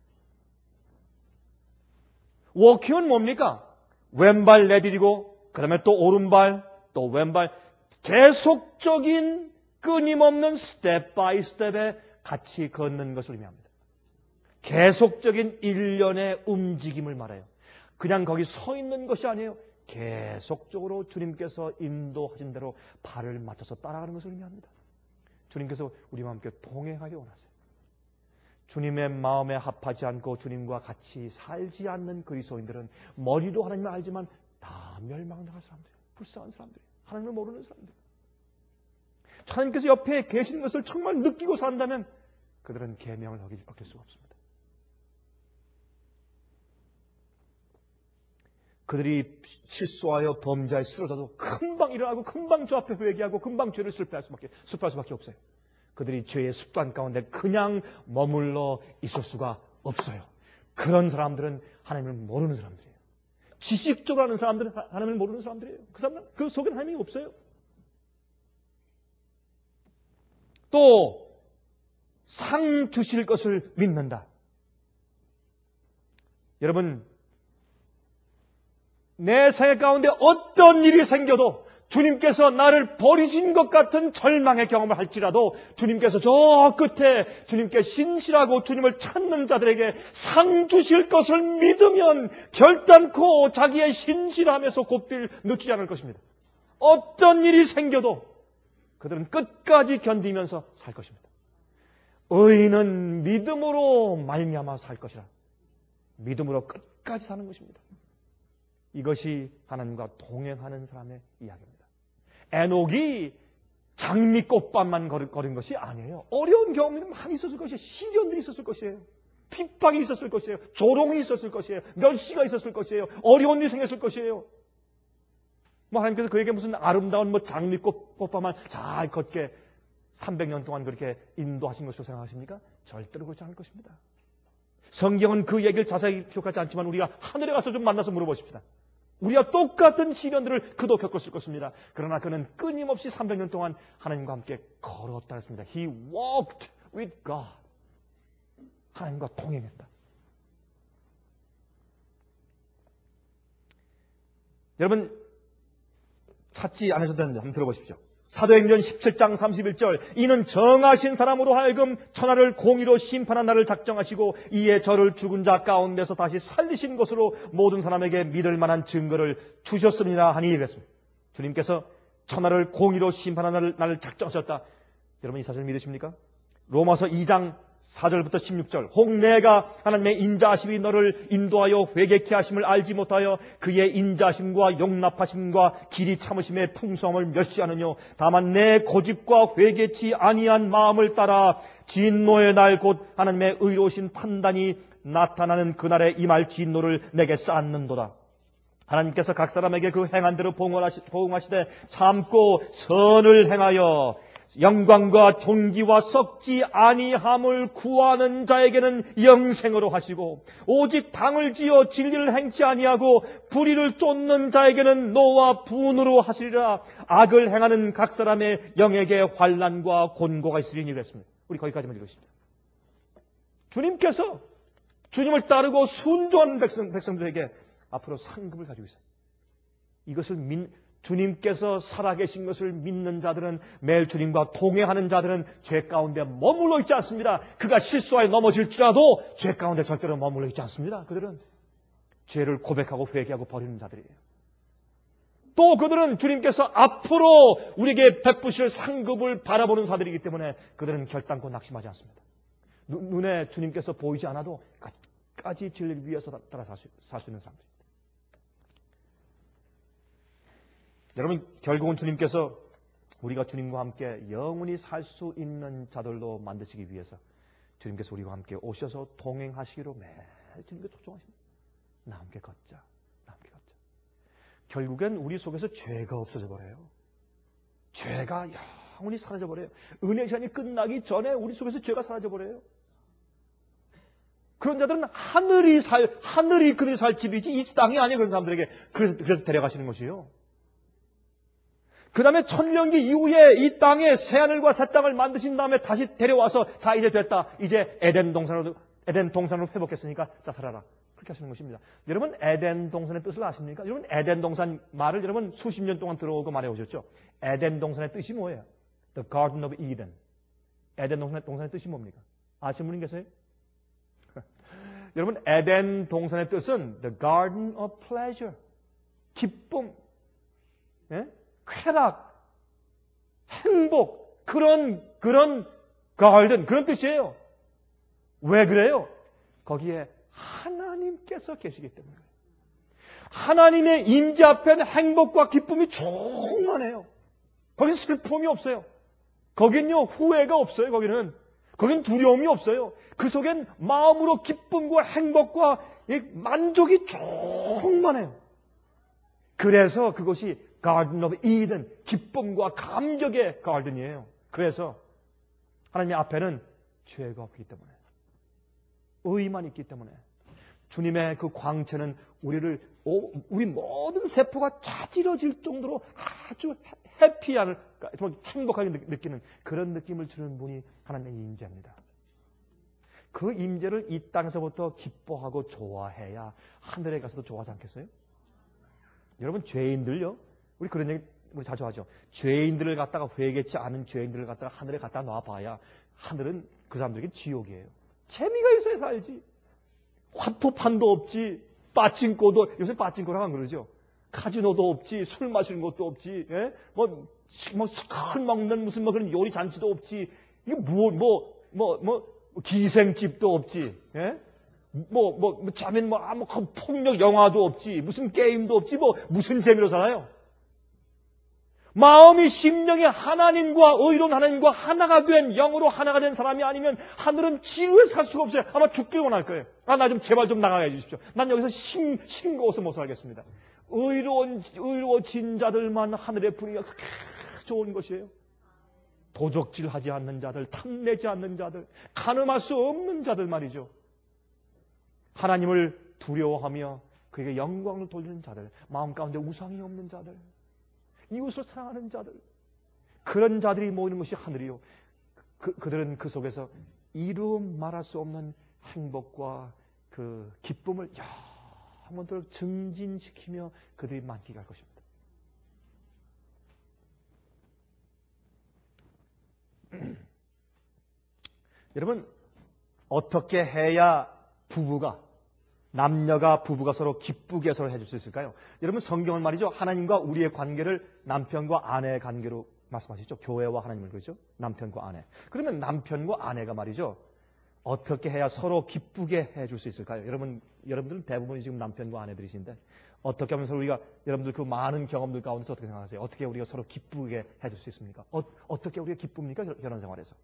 walking은 뭡니까? 왼발 내디디고 그 다음에 또 오른발 또 왼발 계속적인 끊임없는 스텝 바이 스텝에 같이 걷는 것을 의미합니다. 계속적인 일련의 움직임을 말해요. 그냥 거기 서 있는 것이 아니에요. 계속적으로 주님께서 인도하신 대로 발을 맞춰서 따라가는 것을 의미합니다. 주님께서 우리와 함께 동행하기 원하세요. 주님의 마음에 합하지 않고 주님과 같이 살지 않는 그리스도인들은 머리로 하나님을 알지만 다 멸망당할 사람들이에요. 불쌍한 사람들이에요. 하나님을 모르는 사람들이에요. 하나님께서 옆에 계시는 것을 정말 느끼고 산다면 그들은 계명을 어길 수가 없습니다. 그들이 실수하여 범죄에 쓰러져도 금방 일어나고 금방 주 앞에 회개하고 금방 죄를 슬퍼할 수밖에, 슬퍼할 수밖에 없어요. 그들이 죄의 습관 가운데 그냥 머물러 있을 수가 없어요. 그런 사람들은 하나님을 모르는 사람들이에요. 지식적으로 하는 사람들은 하나님을 모르는 사람들이에요. 그 사람은 그 속에는 하나님이 없어요. 또 상 주실 것을 믿는다. 여러분, 내 생애 가운데 어떤 일이 생겨도 주님께서 나를 버리신 것 같은 절망의 경험을 할지라도 주님께서 저 끝에 주님께 신실하고 주님을 찾는 자들에게 상 주실 것을 믿으면 결단코 자기의 신실함에서 고삐를 늦추지 않을 것입니다. 어떤 일이 생겨도 그들은 끝까지 견디면서 살 것입니다. 의인은 믿음으로 말미암아 살 것이라. 믿음으로 끝까지 사는 것입니다. 이것이 하나님과 동행하는 사람의 이야기입니다. 에녹이 장미꽃밭만 걸은 것이 아니에요. 어려운 경험들이 많이 있었을 것이에요. 시련들이 있었을 것이에요. 핍박이 있었을 것이에요. 조롱이 있었을 것이에요. 멸시가 있었을 것이에요. 어려운 일이 생겼을 것이에요. 뭐 하나님께서 그에게 무슨 아름다운 뭐 장미꽃 꽃밭만 잘 걷게 삼백 년 동안 그렇게 인도하신 것으로 생각하십니까? 절대로 그렇지 않을 것입니다. 성경은 그 얘기를 자세히 기록하지 않지만 우리가 하늘에 가서 좀 만나서 물어보십시다. 우리와 똑같은 시련들을 그도 겪었을 것입니다. 그러나 그는 끊임없이 삼백 년 동안 하나님과 함께 걸었다 했습니다. He walked with God. 하나님과 동행했다. 여러분 찾지 않으셔도 되는데 한번 들어보십시오. 사도행전 십칠 장 삼십일 절 이는 정하신 사람으로 하여금 천하를 공의로 심판한 날을 작정하시고 이에 저를 죽은 자 가운데서 다시 살리신 것으로 모든 사람에게 믿을 만한 증거를 주셨습니다 하니 이랬습니다. 주님께서 천하를 공의로 심판한 날을, 날을 작정하셨다. 여러분 이 사실 믿으십니까? 로마서 이 장 사 절부터 십육 절 혹 내가 하나님의 인자하심이 너를 인도하여 회개케 하심을 알지 못하여 그의 인자하심과 용납하심과 길이 참으심의 풍성함을 멸시하느뇨. 다만 내 고집과 회개치 아니한 마음을 따라 진노의 날 곧 하나님의 의로우신 판단이 나타나는 그날에 임할 진노를 내게 쌓는도다. 하나님께서 각 사람에게 그 행한 대로 보응하시되 참고 선을 행하여 영광과 존귀와 썩지 아니함을 구하는 자에게는 영생으로 하시고 오직 당을 지어 진리를 행치 아니하고 불의를 쫓는 자에게는 노와 분으로 하시리라. 악을 행하는 각 사람의 영에게 환난과 곤고가 있으리니 그랬습니다. 우리 거기까지만 읽으십니다. 주님께서 주님을 따르고 순종하는 백성, 백성들에게 앞으로 상급을 가지고 있어요. 이것을 믿 주님께서 살아계신 것을 믿는 자들은, 매일 주님과 동행하는 자들은 죄 가운데 머물러 있지 않습니다. 그가 실수하여 넘어질지라도 죄 가운데 절대로 머물러 있지 않습니다. 그들은 죄를 고백하고 회개하고 버리는 자들이에요. 또 그들은 주님께서 앞으로 우리에게 베푸실 상급을 바라보는 자들이기 때문에 그들은 결단코 낙심하지 않습니다. 눈, 눈에 주님께서 보이지 않아도 끝까지 진리를 위해서 따라 살 수 있는 사람들. 여러분, 결국은 주님께서 우리가 주님과 함께 영원히 살 수 있는 자들로 만드시기 위해서 주님께서 우리와 함께 오셔서 동행하시기로 매일 주님께 초청하십니다. 나 함께 걷자. 나 함께 걷자. 결국엔 우리 속에서 죄가 없어져 버려요. 죄가 영원히 사라져 버려요. 은혜 시간이 끝나기 전에 우리 속에서 죄가 사라져 버려요. 그런 자들은 하늘이 살, 하늘이 그들이 살 집이지 이 땅이 아니에요. 그런 사람들에게. 그래서, 그래서 데려가시는 것이요. 그 다음에 천년기 이후에 이 땅에 새하늘과 새 땅을 만드신 다음에 다시 데려와서 자, 이제 됐다. 이제 에덴 동산으로, 에덴 동산으로 회복했으니까 자, 살아라. 그렇게 하시는 것입니다. 여러분, 에덴 동산의 뜻을 아십니까? 여러분, 에덴 동산 말을 여러분 수십 년 동안 들어오고 말해오셨죠? 에덴 동산의 뜻이 뭐예요? The Garden of Eden. 에덴 동산의, 동산의 뜻이 뭡니까? 아시는 분이 계세요? 여러분, 에덴 동산의 뜻은 The Garden of Pleasure. 기쁨. 예? 쾌락, 행복, 그런, 그런 가든, 그런 뜻이에요. 왜 그래요? 거기에 하나님께서 계시기 때문에. 하나님의 임재 앞에는 행복과 기쁨이 충만해요. 거긴 슬픔이 없어요. 거긴요, 후회가 없어요, 거기는. 거긴 두려움이 없어요. 그 속엔 마음으로 기쁨과 행복과 만족이 충만해요. 그래서 그것이 Garden of Eden, 기쁨과 감격의 가든이에요. 그래서 하나님 앞에는 죄가 없기 때문에, 의만 있기 때문에 주님의 그 광채는 우리를, 우리 모든 세포가 자지러질 정도로 아주 해피한, 행복하게 느끼는 그런 느낌을 주는 분이 하나님의 임재입니다. 그 임재를 이 땅에서부터 기뻐하고 좋아해야 하늘에 가서도 좋아하지 않겠어요? 여러분, 죄인들요, 우리 그런 얘기 우리 자주 하죠. 죄인들을 갖다가 회개치 않은 죄인들을 갖다가 하늘에 갖다 놔봐야 하늘은 그 사람들에게 지옥이에요. 재미가 있어야 살지. 화토판도 없지, 빠찡코도, 요새 빠찡코라고 안 그러죠. 카지노도 없지, 술 마시는 것도 없지, 예? 뭐, 뭐, 큰 먹는 무슨 뭐 그런 요리 잔치도 없지. 이게 뭐, 뭐, 뭐, 뭐, 기생집도 없지, 예? 뭐, 뭐, 뭐, 자면 뭐, 아무 폭력 영화도 없지, 무슨 게임도 없지, 뭐, 무슨 재미로 살아요? 마음이 심령이 하나님과 의로운 하나님과 하나가 된, 영으로 하나가 된 사람이 아니면 하늘은 지루해 살 수가 없어요. 아마 죽길 원할 거예요. 아, 나 좀 제발 좀 나가게 해주십시오. 난 여기서 싱, 싱거워서 못 살겠습니다. 의로운, 의로워진 자들만 하늘의 분위기가 그렇게 좋은 것이에요. 도적질 하지 않는 자들, 탐내지 않는 자들, 가늠할 수 없는 자들 말이죠. 하나님을 두려워하며 그에게 영광을 돌리는 자들, 마음 가운데 우상이 없는 자들, 이웃을 사랑하는 자들, 그런 자들이 모이는 것이 하늘이요. 그, 그들은 그 속에서 이루 말할 수 없는 행복과 그 기쁨을 영원토록 증진시키며 그들이 만끽할 것입니다. 여러분, 어떻게 해야 부부가, 남녀가 부부가 서로 기쁘게 서로 해줄 수 있을까요? 여러분, 성경은 말이죠, 하나님과 우리의 관계를 남편과 아내의 관계로 말씀하시죠. 교회와 하나님을, 그렇죠? 남편과 아내. 그러면 남편과 아내가 말이죠, 어떻게 해야 서로 기쁘게 해줄 수 있을까요? 여러분, 여러분들은 대부분이 지금 남편과 아내들이신데 어떻게 하면 서로 우리가, 여러분들 그 많은 경험들 가운데서 어떻게 생각하세요? 어떻게 우리가 서로 기쁘게 해줄 수 있습니까? 어, 어떻게 우리가 기쁩니까? 결혼 생활에서.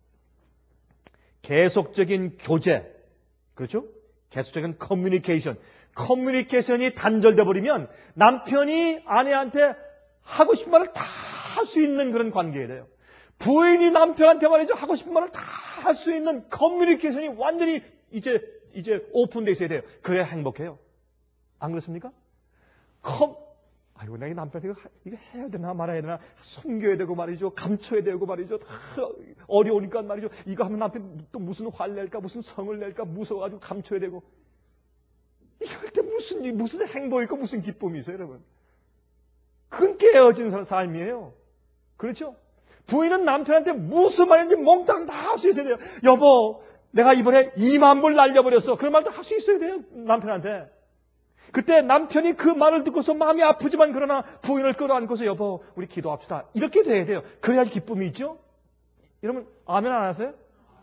계속적인 교제, 그렇죠? 계속적인 커뮤니케이션. 커뮤니케이션이 단절돼 버리면 남편이 아내한테 하고 싶은 말을 다 할 수 있는 그런 관계가 돼요. 부인이 남편한테 말이죠. 하고 싶은 말을 다 할 수 있는 커뮤니케이션이 완전히 이제, 이제 오픈되어 있어야 돼요. 그래야 행복해요. 안 그렇습니까? 컴, 아이고, 내가 남편한테 이거, 이거 해야 되나 말아야 되나, 숨겨야 되고 말이죠. 감춰야 되고 말이죠. 다 어려우니까 말이죠. 이거 하면 남편 또 무슨 화를 낼까, 무슨 성을 낼까, 무서워가지고 감춰야 되고. 이거 할 때 무슨, 무슨 행복이 있고 무슨 기쁨이 있어요, 여러분. 그건 깨어진 삶이에요. 그렇죠? 부인은 남편한테 무슨 말인지 몽땅 다 할 수 있어야 돼요. 여보, 내가 이번에 이만 불 날려버렸어. 그런 말도 할 수 있어야 돼요, 남편한테. 그때 남편이 그 말을 듣고서 마음이 아프지만 그러나 부인을 끌어안고서 여보, 우리 기도합시다. 이렇게 돼야 돼요. 그래야지 기쁨이 있죠? 여러분, 아멘 안 하세요?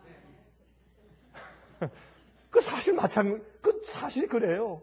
그 사실 마찬가지, 그 사실 그래요.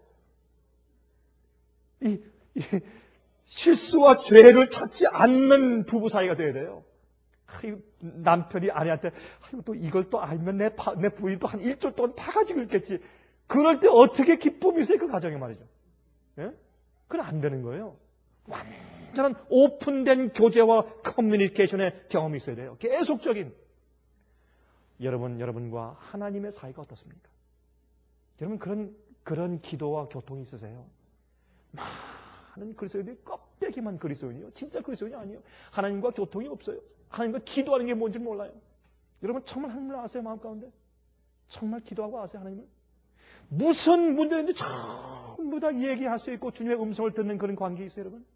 이, 이 실수와 죄를 찾지 않는 부부 사이가 돼야 돼요. 아이고, 남편이 아내한테 아이고, 또 이걸 또 알면 내, 파, 내 부인도 한 일주일 동안 파가지고 있겠지. 그럴 때 어떻게 기쁨이 있어요? 그 가정에 말이죠. 예? 그건 안 되는 거예요. 완전한 오픈된 교제와 커뮤니케이션의 경험이 있어야 돼요. 계속적인. 여러분, 여러분과 하나님의 사이가 어떻습니까? 여러분, 그런, 그런 기도와 교통이 있으세요? 많은 그리스도인들이 껍데기만 그리스도인이요. 진짜 그리스도인이 아니에요. 하나님과 교통이 없어요. 하나님과 기도하는 게 뭔지 몰라요. 여러분, 정말 하나님을 아세요? 마음 가운데? 정말 기도하고 아세요? 하나님을? 무슨 문제인지 전부 다 얘기할 수 있고 주님의 음성을 듣는 그런 관계 있어요, 여러분.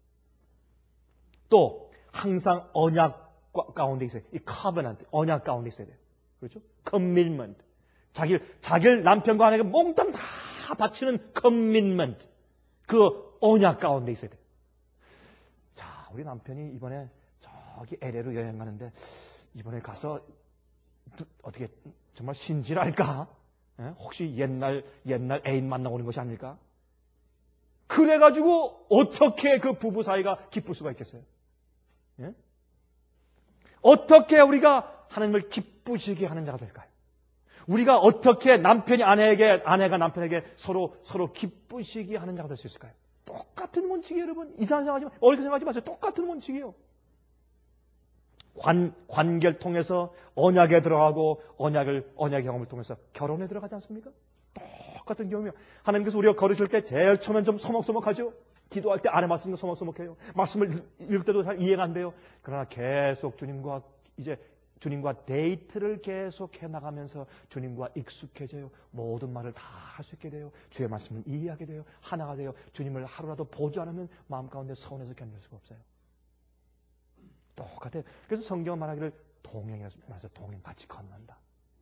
또 항상 언약 가운데 있어요. 이 covenant, 언약 가운데 있어야 돼요. 그렇죠? commitment. 자기 자기 남편과 아내가 몽땅 다 바치는 commitment. 그 언약 가운데 있어야 돼요. 자, 우리 남편이 이번에 저기 엘에이로 여행 가는데 이번에 가서 어떻게 정말 신실할까? 예? 혹시 옛날, 옛날 애인 만나고 오는 것이 아닐까? 그래가지고 어떻게 그 부부 사이가 기쁠 수가 있겠어요? 예? 어떻게 우리가 하나님을 기쁘시게 하는 자가 될까요? 우리가 어떻게 남편이 아내에게, 아내가 남편에게 서로, 서로 기쁘시게 하는 자가 될 수 있을까요? 똑같은 원칙이에요, 여러분. 이상한 생각하지 마세요. 어렵게 생각하지 마세요. 똑같은 원칙이에요. 관, 관계를 통해서 언약에 들어가고 언약을, 언약 경험을 통해서 결혼에 들어가지 않습니까? 똑같은 경험이에요. 하나님께서 우리가 걸으실 때 제일 처음엔 좀 서먹서먹하죠? 기도할 때 안에 말씀이 서먹서먹해요. 말씀을 읽을 때도 잘 이해가 안 돼요. 그러나 계속 주님과 이제 주님과 데이트를 계속 해나가면서 주님과 익숙해져요. 모든 말을 다 할 수 있게 돼요. 주의 말씀을 이해하게 돼요. 하나가 돼요. 주님을 하루라도 보지 않으면 마음 가운데 서운해서 견딜 수가 없어요. 똑같아요. 그래서 성경은 말하기를 동행이라서 말해서 동행 같이 걷는다.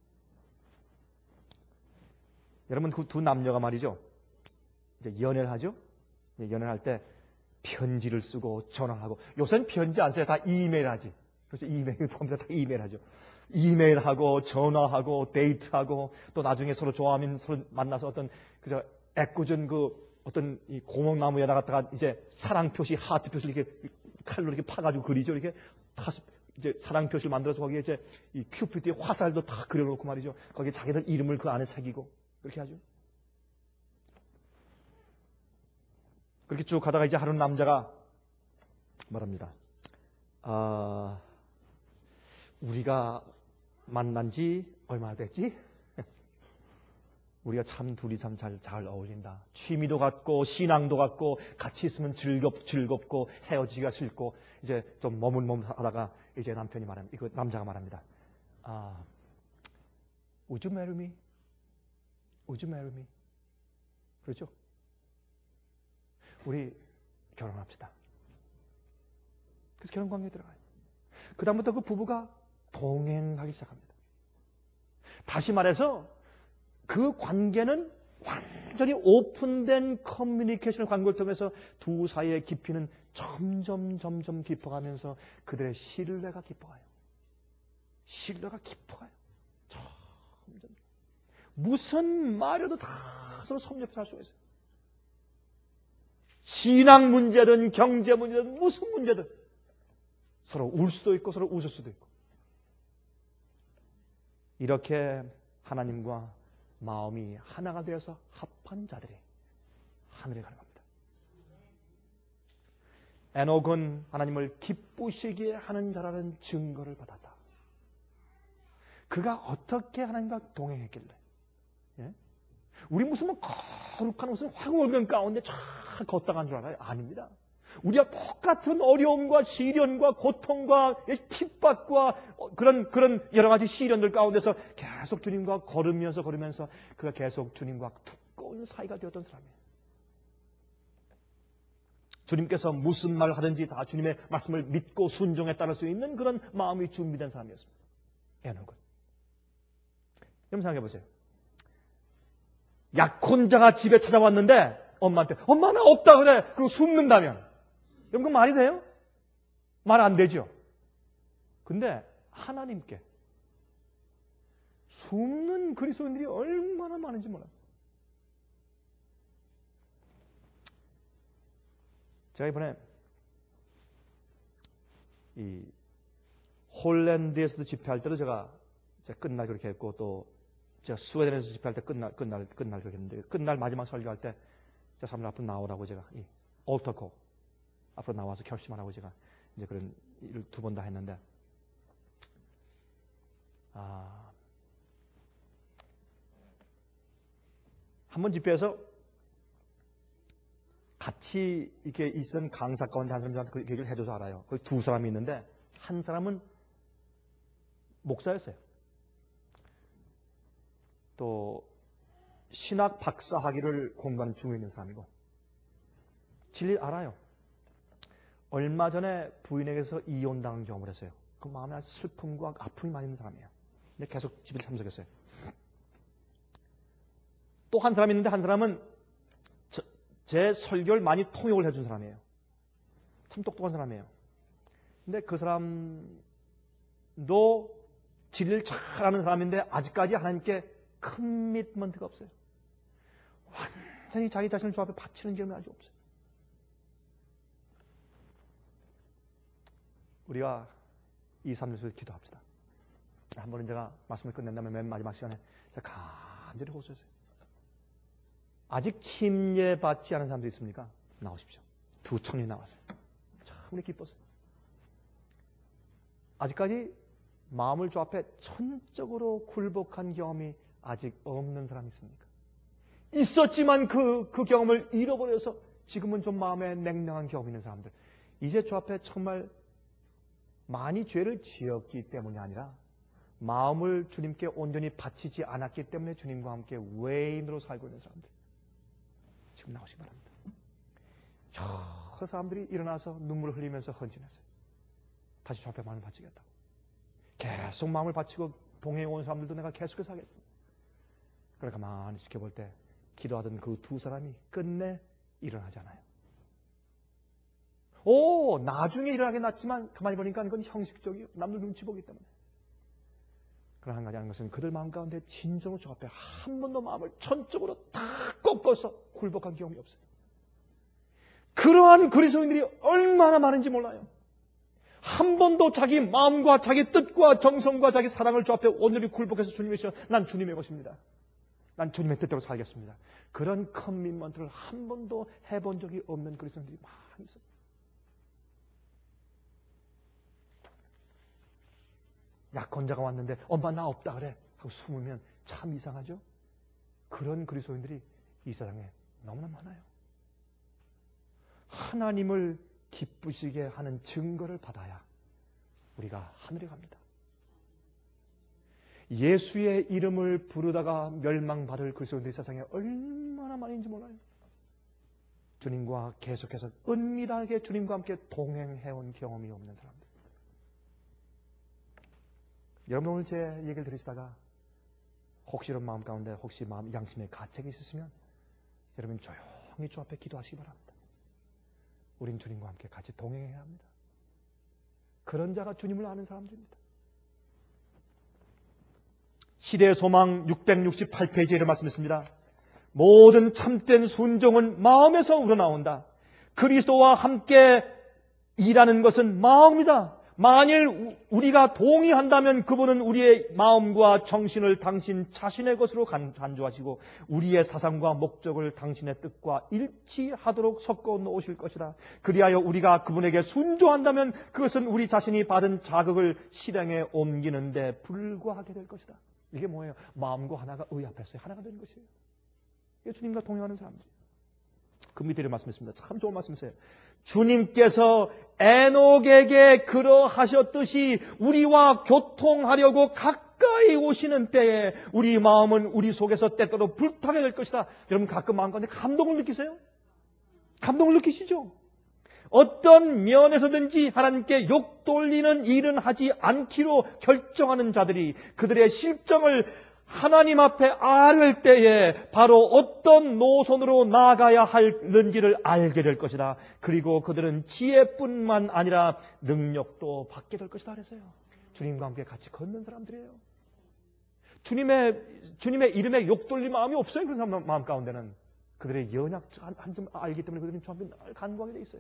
여러분 그 두 남녀가 말이죠. 이제 연애를 하죠. 연애를 할 때 편지를 쓰고 전화하고 요새는 편지 안 써요. 다 이메일 하지. 그래서 이메일 컴퓨터 다 이메일 하죠. 이메일하고 전화하고 데이트하고 또 나중에 서로 좋아하면 서로 만나서 어떤 그저 애꿎은 그 어떤 이 고목나무에다 갖다가 이제 사랑 표시 하트 표시를 이렇게 칼로 이렇게 파가지고 그리죠. 이렇게 다 이제 사랑 표시를 만들어서 거기에 이제 이 큐피드의 화살도 다 그려놓고 말이죠. 거기에 자기들 이름을 그 안에 새기고 그렇게 하죠. 그렇게 쭉 가다가 이제 하는 남자가 말합니다. 아, 우리가 만난 지 얼마나 됐지? 우리가 참 둘이 참 잘 잘 어울린다. 취미도 같고 신앙도 같고 같이 있으면 즐겁 즐겁고 헤어지기가 싫고 이제 좀 머물머물하다가 이제 남편이 말합니다. 이거 남자가 말합니다. 아, would you marry me? Would you marry me? 그렇죠? 우리 결혼합시다. 그래서 결혼 관계에 들어가요. 그 다음부터 그 부부가 동행하기 시작합니다. 다시 말해서 그 관계는 완전히 오픈된 커뮤니케이션 관계를 통해서 두 사이의 깊이는 점점 점점 깊어가면서 그들의 신뢰가 깊어가요. 신뢰가 깊어가요. 점점. 무슨 말이라도 다 서로 섭렵해서 할 수가 있어요. 신앙 문제든 경제 문제든 무슨 문제든 서로 울 수도 있고 서로 웃을 수도 있고 이렇게 하나님과 마음이 하나가 되어서 합한 자들이 하늘에 가는 겁니다. 에녹은 하나님을 기쁘시게 하는 자라는 증거를 받았다. 그가 어떻게 하나님과 동행했길래? 예? 우리 무슨 뭐 거룩한 무슨 황홀경 가운데 쫙 걷다 간 줄 알아요? 아닙니다. 우리가 똑같은 어려움과 시련과 고통과 핍박과 그런 그런 여러 가지 시련들 가운데서 계속 주님과 걸으면서 걸으면서 그가 계속 주님과 두꺼운 사이가 되었던 사람이에요. 주님께서 무슨 말을 하든지 다 주님의 말씀을 믿고 순종에 따를 수 있는 그런 마음이 준비된 사람이었습니다. 에녹은. 여러분 생각해 보세요. 약혼자가 집에 찾아왔는데 엄마한테 엄마 나 없다 그래. 그리고 숨는다면 여러분 그 말이 돼요? 말 안 되죠. 근데 하나님께 숨는 그리스도인들이 얼마나 많은지 몰라요. 제가 이번에 이 홀랜드에서도 집회할 때도 제가, 제가 끝날 그렇게 했고 또 제가 스웨덴에서 집회할 때 끝날 끝날 끝날 그렇게 했는데 끝날 마지막 설교할 때 제가 사람들 앞으로 나오라고 제가 이 올터코 앞으로 나와서 결심하라고 제가 이제 그런 일을 두 번 다 했는데 아, 한 번 집회에서 같이 이렇게 있던 강사 가운데 한 사람한테 그 얘기를 해줘서 알아요. 거기 두 사람이 있는데 한 사람은 목사였어요. 또 신학 박사 학위를 공부하는 중에 있는 사람이고 진리 알아요. 얼마 전에 부인에게서 이혼당한 경험을 했어요. 그 마음에 아주 슬픔과 아픔이 많이 있는 사람이에요. 근데 계속 집회를 참석했어요. 또 한 사람이 있는데 한 사람은 저, 제 설교를 많이 통역을 해준 사람이에요. 참 똑똑한 사람이에요. 근데 그 사람도 진리를 잘하는 사람인데 아직까지 하나님께 커미트먼트가 없어요. 완전히 자기 자신을 주 앞에 바치는 점이 아직 없어요. 우리가 이, 삼 주에서 기도합시다. 한 번은 제가 말씀을 끝낸 다음에 맨 마지막 시간에 제가 간절히 호소했어요. 아직 침례받지 않은 사람도 있습니까? 나오십시오. 두 청년이 나왔어요. 참 우리 기뻤어요. 아직까지 마음을 주 앞에 전적으로 굴복한 경험이 아직 없는 사람이 있습니까? 있었지만 그, 그 경험을 잃어버려서 지금은 좀 마음에 냉랭한 경험이 있는 사람들. 이제 주 앞에 정말 많이 죄를 지었기 때문이 아니라 마음을 주님께 온전히 바치지 않았기 때문에 주님과 함께 외인으로 살고 있는 사람들. 지금 나오시기 바랍니다. 저 사람들이 일어나서 눈물을 흘리면서 헌신했어요. 다시 주 앞에 마음을 바치겠다고. 계속 마음을 바치고 동행해 온 사람들도 내가 계속해서 하겠다. 그러니까 가만히 지켜볼 때 기도하던 그 두 사람이 끝내 일어나잖아요. 오, 나중에 일어나게 났지만 가만히 보니까 그건 형식적이요. 남들 눈치 보기 때문에. 그러나 한 가지 하는 것은 그들 마음 가운데 진정으로 주 앞에 한 번도 마음을 전적으로 다 꺾어서 굴복한 경험이 없어요. 그러한 그리스도인들이 얼마나 많은지 몰라요. 한 번도 자기 마음과 자기 뜻과 정성과 자기 사랑을 주 앞에 온전히 굴복해서 주님의 시여 난 주님의 것입니다. 난 주님의 뜻대로 살겠습니다. 그런 커밋먼트를 한 번도 해본 적이 없는 그리스도인들이 많이 있어요. 약혼자가 왔는데 엄마 나 없다 그래 하고 숨으면 참 이상하죠? 그런 그리스도인들이 이 세상에 너무나 많아요. 하나님을 기쁘시게 하는 증거를 받아야 우리가 하늘에 갑니다. 예수의 이름을 부르다가 멸망받을 그리스도인들이 세상에 얼마나 많은지 몰라요. 주님과 계속해서 은밀하게 주님과 함께 동행해온 경험이 없는 사람들. 여러분 오늘 제 얘기를 들으시다가 혹시 이런 마음 가운데 혹시 마음 양심에 가책이 있으시면 여러분 조용히 주 앞에 기도하시기 바랍니다. 우린 주님과 함께 같이 동행해야 합니다. 그런 자가 주님을 아는 사람들입니다. 시대의 소망 육백육십팔 페이지에 이런 말씀이 있습니다. 모든 참된 순종은 마음에서 우러나온다. 그리스도와 함께 일하는 것은 마음이다. 만일 우리가 동의한다면 그분은 우리의 마음과 정신을 당신 자신의 것으로 간주하시고 우리의 사상과 목적을 당신의 뜻과 일치하도록 섞어 놓으실 것이다. 그리하여 우리가 그분에게 순종한다면 그것은 우리 자신이 받은 자극을 실행에 옮기는데 불과하게 될 것이다. 이게 뭐예요? 마음과 하나가 의합해서 하나가 되는 것이에요. 이게 주님과 동행하는 사람들. 그 밑에 말씀했습니다. 참 좋은 말씀이세요. 주님께서 에녹에게 그러하셨듯이 우리와 교통하려고 가까이 오시는 때에 우리 마음은 우리 속에서 때때로 불타게 될 것이다. 여러분 가끔 마음 가운데 감동을 느끼세요? 감동을 느끼시죠? 어떤 면에서든지 하나님께 욕 돌리는 일은 하지 않기로 결정하는 자들이 그들의 실정을 하나님 앞에 아를 때에 바로 어떤 노선으로 나아가야 하는지를 알게 될 것이다. 그리고 그들은 지혜뿐만 아니라 능력도 받게 될 것이다. 그래서요. 주님과 함께 같이 걷는 사람들이에요. 주님의, 주님의 이름에 욕돌릴 마음이 없어요. 그런 사람 마음 가운데는. 그들의 연약 한 점 알기 때문에 그들은 주 앞에 늘 간구하게 돼 있어요.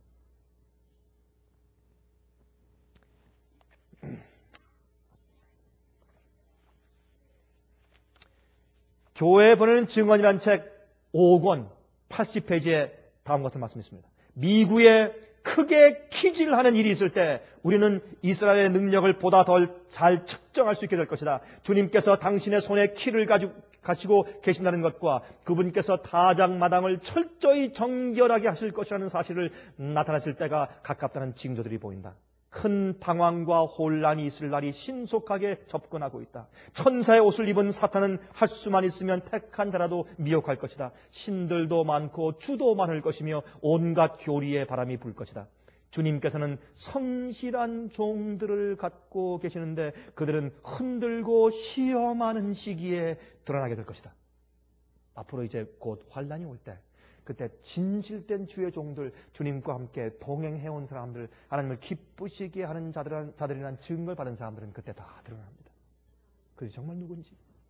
교회에 보내는 증언이라는 책 오 권 팔십 페이지에 다음과 같은 말씀이 있습니다. 미국에 크게 키질하는 일이 있을 때 우리는 이스라엘의 능력을 보다 덜 잘 측정할 수 있게 될 것이다. 주님께서 당신의 손에 키를 가지고 가시고 계신다는 것과 그분께서 타작마당을 철저히 정결하게 하실 것이라는 사실을 나타났을 때가 가깝다는 징조들이 보인다. 큰 방황과 혼란이 있을 날이 신속하게 접근하고 있다. 천사의 옷을 입은 사탄은 할 수만 있으면 택한 자라도 미혹할 것이다. 신들도 많고 주도 많을 것이며 온갖 교리의 바람이 불 것이다. 주님께서는 성실한 종들을 갖고 계시는데 그들은 흔들고 시험하는 시기에 드러나게 될 것이다. 앞으로 이제 곧 환란이 올 때 그때 진실된 주의 종들, 주님과 함께 동행해온 사람들, 하나님을 기쁘시게 하는 자들, 자들이란 증거를 받은 사람들은 그때 다 드러납니다. 그들이 정말 누군지.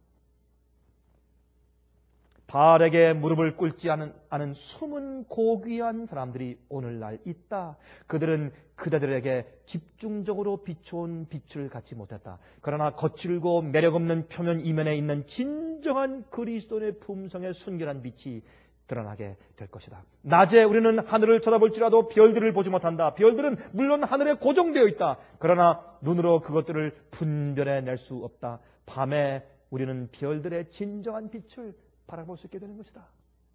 바알에게 무릎을 꿇지 않은, 않은 숨은 고귀한 사람들이 오늘날 있다. 그들은 그대들에게 집중적으로 비춰온 빛을 갖지 못했다. 그러나 거칠고 매력없는 표면 이면에 있는 진정한 그리스도의 품성의 순결한 빛이 드러나게 될 것이다. 낮에 우리는 하늘을 쳐다볼지라도 별들을 보지 못한다. 별들은 물론 하늘에 고정되어 있다. 그러나 눈으로 그것들을 분별해낼 수 없다. 밤에 우리는 별들의 진정한 빛을 바라볼 수 있게 되는 것이다.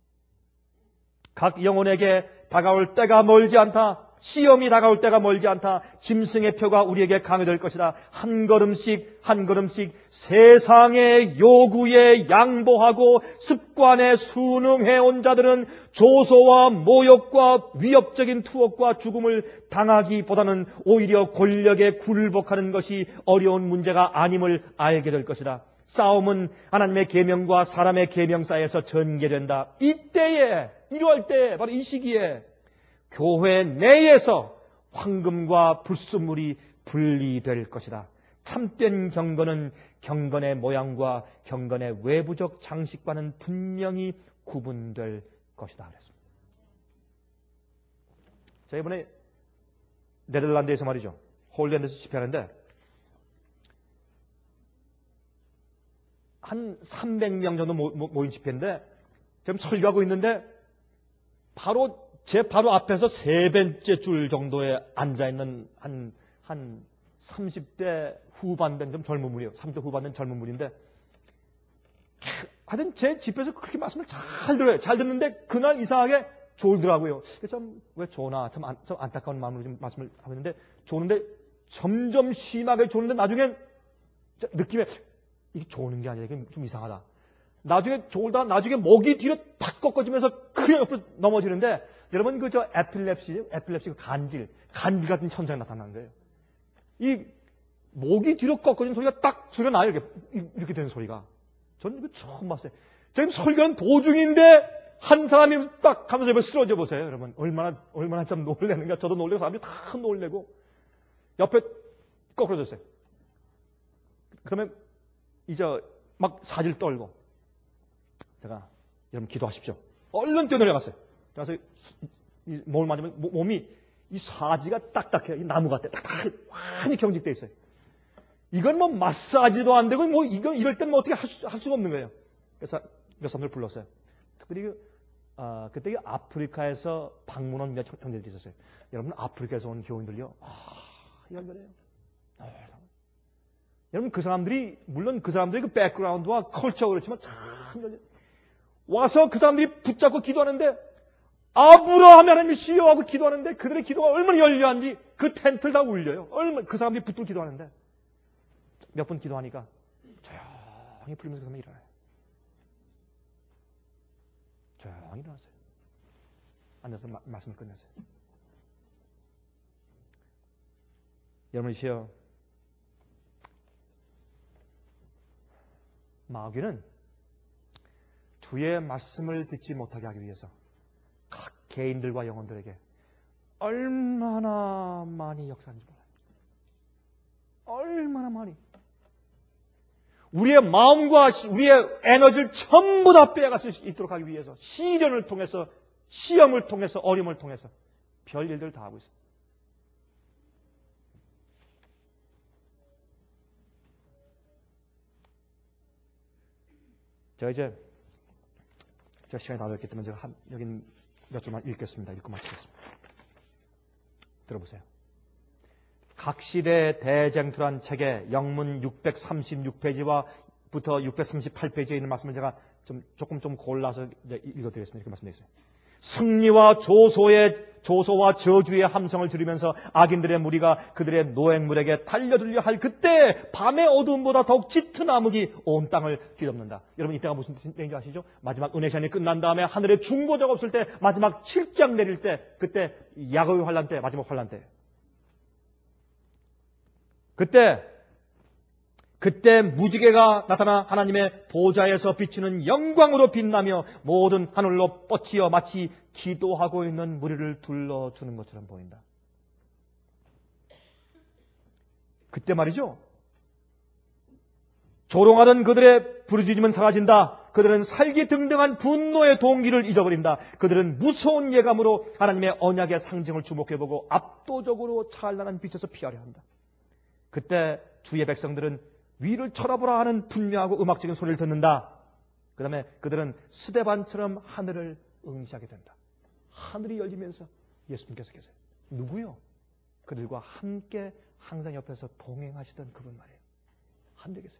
각 영혼에게 다가올 때가 멀지 않다. 시험이 다가올 때가 멀지 않다. 짐승의 표가 우리에게 강요될 것이다. 한 걸음씩 한 걸음씩 세상의 요구에 양보하고 습관에 순응해온 자들은 조소와 모욕과 위협적인 투옥과 죽음을 당하기보다는 오히려 권력에 굴복하는 것이 어려운 문제가 아님을 알게 될 것이다. 싸움은 하나님의 계명과 사람의 계명 사이에서 전개된다. 이때에, 이러할 때, 바로 이 시기에 교회 내에서 황금과 불순물이 분리될 것이다. 참된 경건은 경건의 모양과 경건의 외부적 장식과는 분명히 구분될 것이다. 그랬습니다. 자, 이번에 네덜란드에서 말이죠. 홀랜드에서 집회하는데 한 삼백 명 정도 모인 집회인데 지금 설교하고 있는데 바로 제 바로 앞에서 세 번째 줄 정도에 앉아있는 한, 한 삼십 대 후반 된 좀 젊은 분이에요. 삼십 대 후반 된 젊은 분인데 하여튼 제 집에서 그렇게 말씀을 잘 들어요. 잘 듣는데 그날 이상하게 졸더라고요. 참 왜 조나 참, 안, 참 안타까운 마음으로 좀 말씀을 하고 있는데 조는데 점점 심하게 조는데 나중엔 느낌에 이게 조는 게 아니라 이게 좀 이상하다. 나중에 졸다 나중에 목이 뒤로 팍 꺾어지면서 그냥 옆으로 넘어지는데 여러분 그 저 에필랩시, 에필랩시 간질, 간질 같은 현상이 나타나는 거예요. 이 목이 뒤로 꺾어지는 소리가 딱 소리가 나요. 이렇게 이렇게 되는 소리가. 저는 이거 처음 봤어요. 지금 설교는 도중인데 한 사람이 딱 하면서 옆에 쓰러져 보세요. 여러분 얼마나 얼마나 참 놀래는가. 저도 놀래고 사람들이 다 놀래고 옆에 꺾어졌어요. 그다음에 이제 막 사질 떨고 제가 여러분 기도하십시오. 얼른 뛰어내려갔어요. 그래서 몸을 맞으면 몸이 이 사지가 딱딱해요. 이 나무 같아. 딱딱하게 완전히 경직되어 있어요. 이건 뭐 마사지도 안 되고 뭐 이건 이럴 땐 뭐 어떻게 할, 수, 할 수가 없는 거예요. 그래서 몇 사람들 불렀어요. 특별히 그, 아, 그때 아프리카에서 방문 온 몇 형제들이 있었어요. 여러분 아프리카에서 온 교인들요. 아, 열렬해요. 아, 여러분 그 사람들이 물론 그 사람들의 그 백그라운드와 컬처가 그렇지만 참 열렬해요. 와서 그 사람들이 붙잡고 기도하는데 아브라함이 하나님을 시여하고 기도하는데 그들의 기도가 얼마나 열려한지 그 텐트를 다 울려요. 얼마 그 사람들이 붙들고 기도하는데 몇 번 기도하니까 조용히 부르면서 그 사람이 일어나요. 조용히 일어났어요. 앉아서 마, 말씀을 끝냈어요. 여러분이시여, 마귀는 주의 말씀을 듣지 못하게 하기 위해서 각 개인들과 영혼들에게 얼마나 많이 역사하는지 몰라요. 얼마나 많이. 우리의 마음과 우리의 에너지를 전부 다 빼앗을 수 있도록 하기 위해서 시련을 통해서, 시험을 통해서, 어려움을 통해서 별 일들을 다 하고 있어요. 제가 이제 제가 시간이 다 됐기 때문에 제가 한, 여긴 몇 줄만 읽겠습니다. 읽고 마치겠습니다. 들어보세요. 각 시대 대쟁투란 책의 영문 육백삼십육 페이지와 부터 육백삼십팔 페이지에 있는 말씀을 제가 좀 조금 좀 골라서 이제 읽어드리겠습니다. 이렇게 말씀드렸어요. 승리와 조소의 조소와 저주의 함성을 들으면서 악인들의 무리가 그들의 노획물에게 달려들려 할 그때 밤의 어두움보다 더욱 짙은 암흑이 온 땅을 뒤덮는다. 여러분 이때가 무슨 때인지 아시죠? 마지막 은혜 시간이 끝난 다음에 하늘에 중보자가 없을 때 마지막 칠장 내릴 때 그때 야곱의 환란 때 마지막 환란 때 그때 그때 무지개가 나타나 하나님의 보좌에서 비치는 영광으로 빛나며 모든 하늘로 뻗치어 마치 기도하고 있는 무리를 둘러주는 것처럼 보인다. 그때 말이죠. 조롱하던 그들의 부르짖음은 사라진다. 그들은 살기 등등한 분노의 동기를 잊어버린다. 그들은 무서운 예감으로 하나님의 언약의 상징을 주목해보고 압도적으로 찬란한 빛에서 피하려 한다. 그때 주의 백성들은 위를 쳐다보라 하는 분명하고 음악적인 소리를 듣는다. 그 다음에 그들은 스데반처럼 하늘을 응시하게 된다. 하늘이 열리면서 예수님께서 계세요. 누구요? 그들과 함께 항상 옆에서 동행하시던 그분 말이에요. 하늘에 계세요.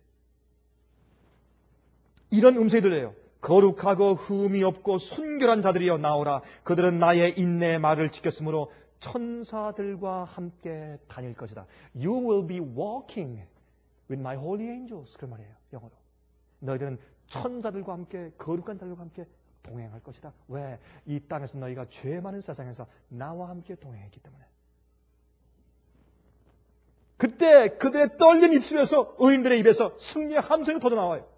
이런 음성이 들려요. 거룩하고 흠이 없고 순결한 자들이여 나오라. 그들은 나의 인내의 말을 지켰으므로 천사들과 함께 다닐 것이다. You will be walking with my holy angels. 그 말이에요. 영어로. 너희들은 천사들과 함께 거룩한 자들과 함께 동행할 것이다. 왜? 이 땅에서 너희가 죄 많은 세상에서 나와 함께 동행했기 때문에. 그때 그들의 떨린 입술에서 의인들의 입에서 승리의 함성이 터져나와요.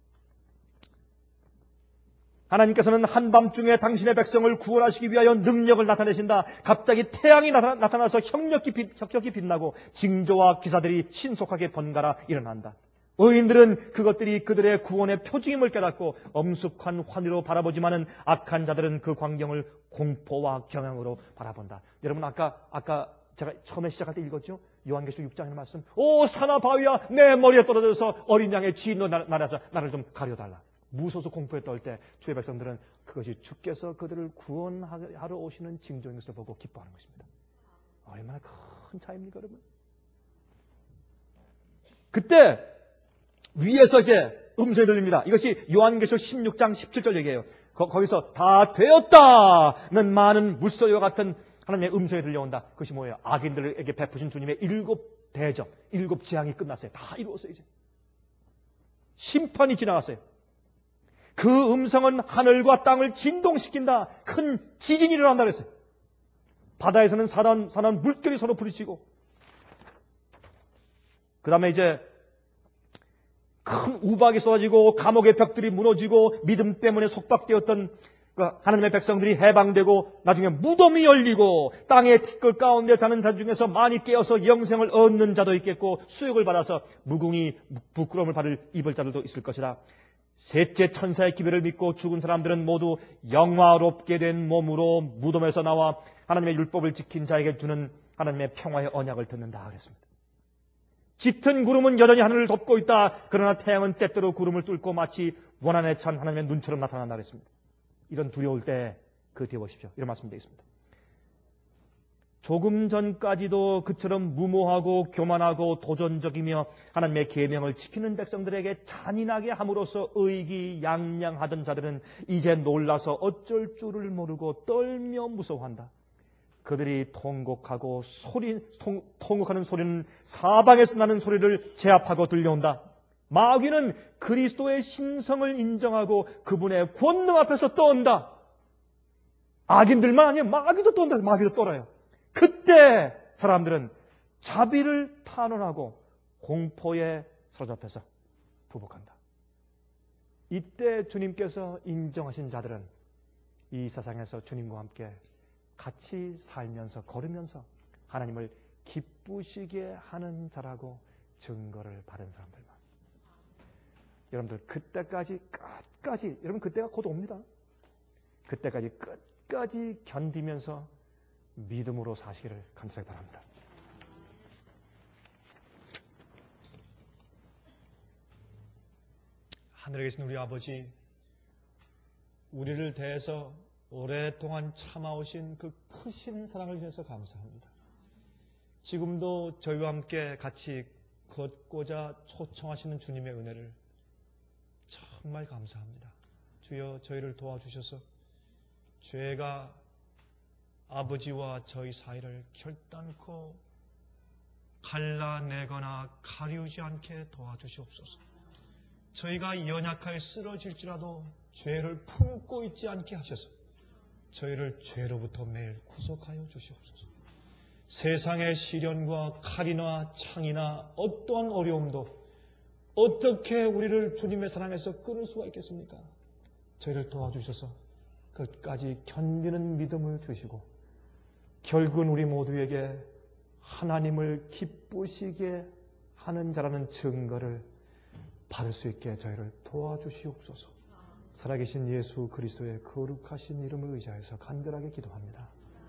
하나님께서는 한밤중에 당신의 백성을 구원하시기 위하여 능력을 나타내신다. 갑자기 태양이 나타나, 나타나서 혁력히, 빛, 혁력히 빛나고 징조와 기사들이 신속하게 번갈아 일어난다. 의인들은 그것들이 그들의 구원의 표징임을 깨닫고 엄숙한 환희로 바라보지만은 악한 자들은 그 광경을 공포와 경향으로 바라본다. 여러분 아까 아까 제가 처음에 시작할 때 읽었죠? 요한계시록 육 장의 말씀. 오 산하 바위야 내 머리에 떨어져서 어린 양의 진노 나라서 나를 좀 가려달라. 무서워서 공포에 떨 때 주의 백성들은 그것이 주께서 그들을 구원하러 오시는 징조인 것을 보고 기뻐하는 것입니다. 얼마나 큰 차이입니까, 여러분? 그때 위에서 이제 음성이 들립니다. 이것이 요한계시록 십육 장 십칠 절 얘기예요. 거, 거기서 다 되었다는 많은 물소리와 같은 하나님의 음성이 들려온다. 그것이 뭐예요? 악인들에게 베푸신 주님의 일곱 대접, 일곱 재앙이 끝났어요. 다 이루었어요, 이제. 심판이 지나갔어요. 그 음성은 하늘과 땅을 진동시킨다. 큰 지진이 일어난다 그랬어요. 바다에서는 사단, 사단 물결이 서로 부딪히고 그 다음에 이제 큰 우박이 쏟아지고 감옥의 벽들이 무너지고 믿음 때문에 속박되었던 하나님의 백성들이 해방되고 나중에 무덤이 열리고 땅의 티끌 가운데 자는 자 중에서 많이 깨어서 영생을 얻는 자도 있겠고 수욕을 받아서 무궁히 부끄러움을 받을 입을 자들도 있을 것이다. 셋째 천사의 기별을 믿고 죽은 사람들은 모두 영화롭게 된 몸으로 무덤에서 나와 하나님의 율법을 지킨 자에게 주는 하나님의 평화의 언약을 듣는다 그랬습니다. 짙은 구름은 여전히 하늘을 덮고 있다. 그러나 태양은 때때로 구름을 뚫고 마치 원한에 찬 하나님의 눈처럼 나타난다 그랬습니다. 이런 두려울 때 그 뒤에 보십시오. 이런 말씀 되겠습니다. 조금 전까지도 그처럼 무모하고 교만하고 도전적이며 하나님의 계명을 지키는 백성들에게 잔인하게 함으로써 의기양양하던 자들은 이제 놀라서 어쩔 줄을 모르고 떨며 무서워한다. 그들이 통곡하고 소리, 통, 통곡하는 소리는 사방에서 나는 소리를 제압하고 들려온다. 마귀는 그리스도의 신성을 인정하고 그분의 권능 앞에서 떠온다. 악인들만 아니에요. 마귀도 떠온다. 마귀도 떨어요. 그때 사람들은 자비를 탄원하고 공포에 사로잡혀서 부복한다. 이때 주님께서 인정하신 자들은 이 세상에서 주님과 함께 같이 살면서 걸으면서 하나님을 기쁘시게 하는 자라고 증거를 받은 사람들만. 여러분들 그때까지 끝까지 여러분 그때가 곧 옵니다. 그때까지 끝까지 견디면서 믿음으로 사시기를 간절히 바랍니다. 하늘에 계신 우리 아버지, 우리를 대해서 오랫동안 참아오신 그 크신 사랑을 위해서 감사합니다. 지금도 저희와 함께 같이 걷고자 초청하시는 주님의 은혜를 정말 감사합니다. 주여 저희를 도와주셔서 죄가 아버지와 저희 사이를 결단코 갈라내거나 가리우지 않게 도와주시옵소서. 저희가 연약하여 쓰러질지라도 죄를 품고 있지 않게 하셔서 저희를 죄로부터 매일 구속하여 주시옵소서. 세상의 시련과 칼이나 창이나 어떠한 어려움도 어떻게 우리를 주님의 사랑에서 끊을 수가 있겠습니까? 저희를 도와주셔서 끝까지 견디는 믿음을 주시고 결국은 우리 모두에게 하나님을 기쁘시게 하는 자라는 증거를 받을 수 있게 저희를 도와주시옵소서. 살아계신 예수 그리스도의 거룩하신 이름을 의지하여서 간절하게 기도합니다.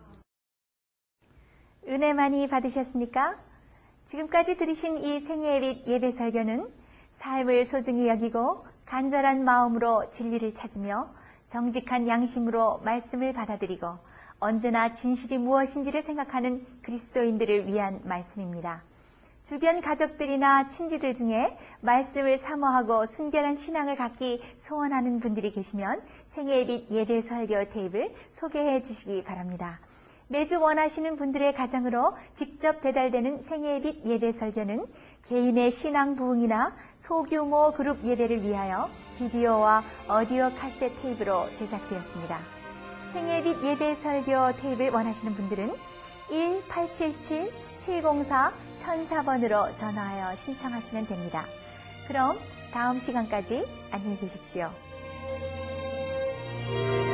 은혜 많이 받으셨습니까? 지금까지 들으신 이 생애의 예배 설교는 삶을 소중히 여기고 간절한 마음으로 진리를 찾으며 정직한 양심으로 말씀을 받아들이고 언제나 진실이 무엇인지를 생각하는 그리스도인들을 위한 말씀입니다. 주변 가족들이나 친지들 중에 말씀을 사모하고 순결한 신앙을 갖기 소원하는 분들이 계시면 생애빛 예배 설교 테이프를 소개해 주시기 바랍니다. 매주 원하시는 분들의 가정으로 직접 배달되는 생애빛 예배 설교는 개인의 신앙 부흥이나 소규모 그룹 예배를 위하여 비디오와 오디오 카세트 테이프로 제작되었습니다. 생애빛 예배 설교 테이프를 원하시는 분들은 일 팔칠칠 칠공사 천사 번으로 전화하여 신청하시면 됩니다. 그럼 다음 시간까지 안녕히 계십시오.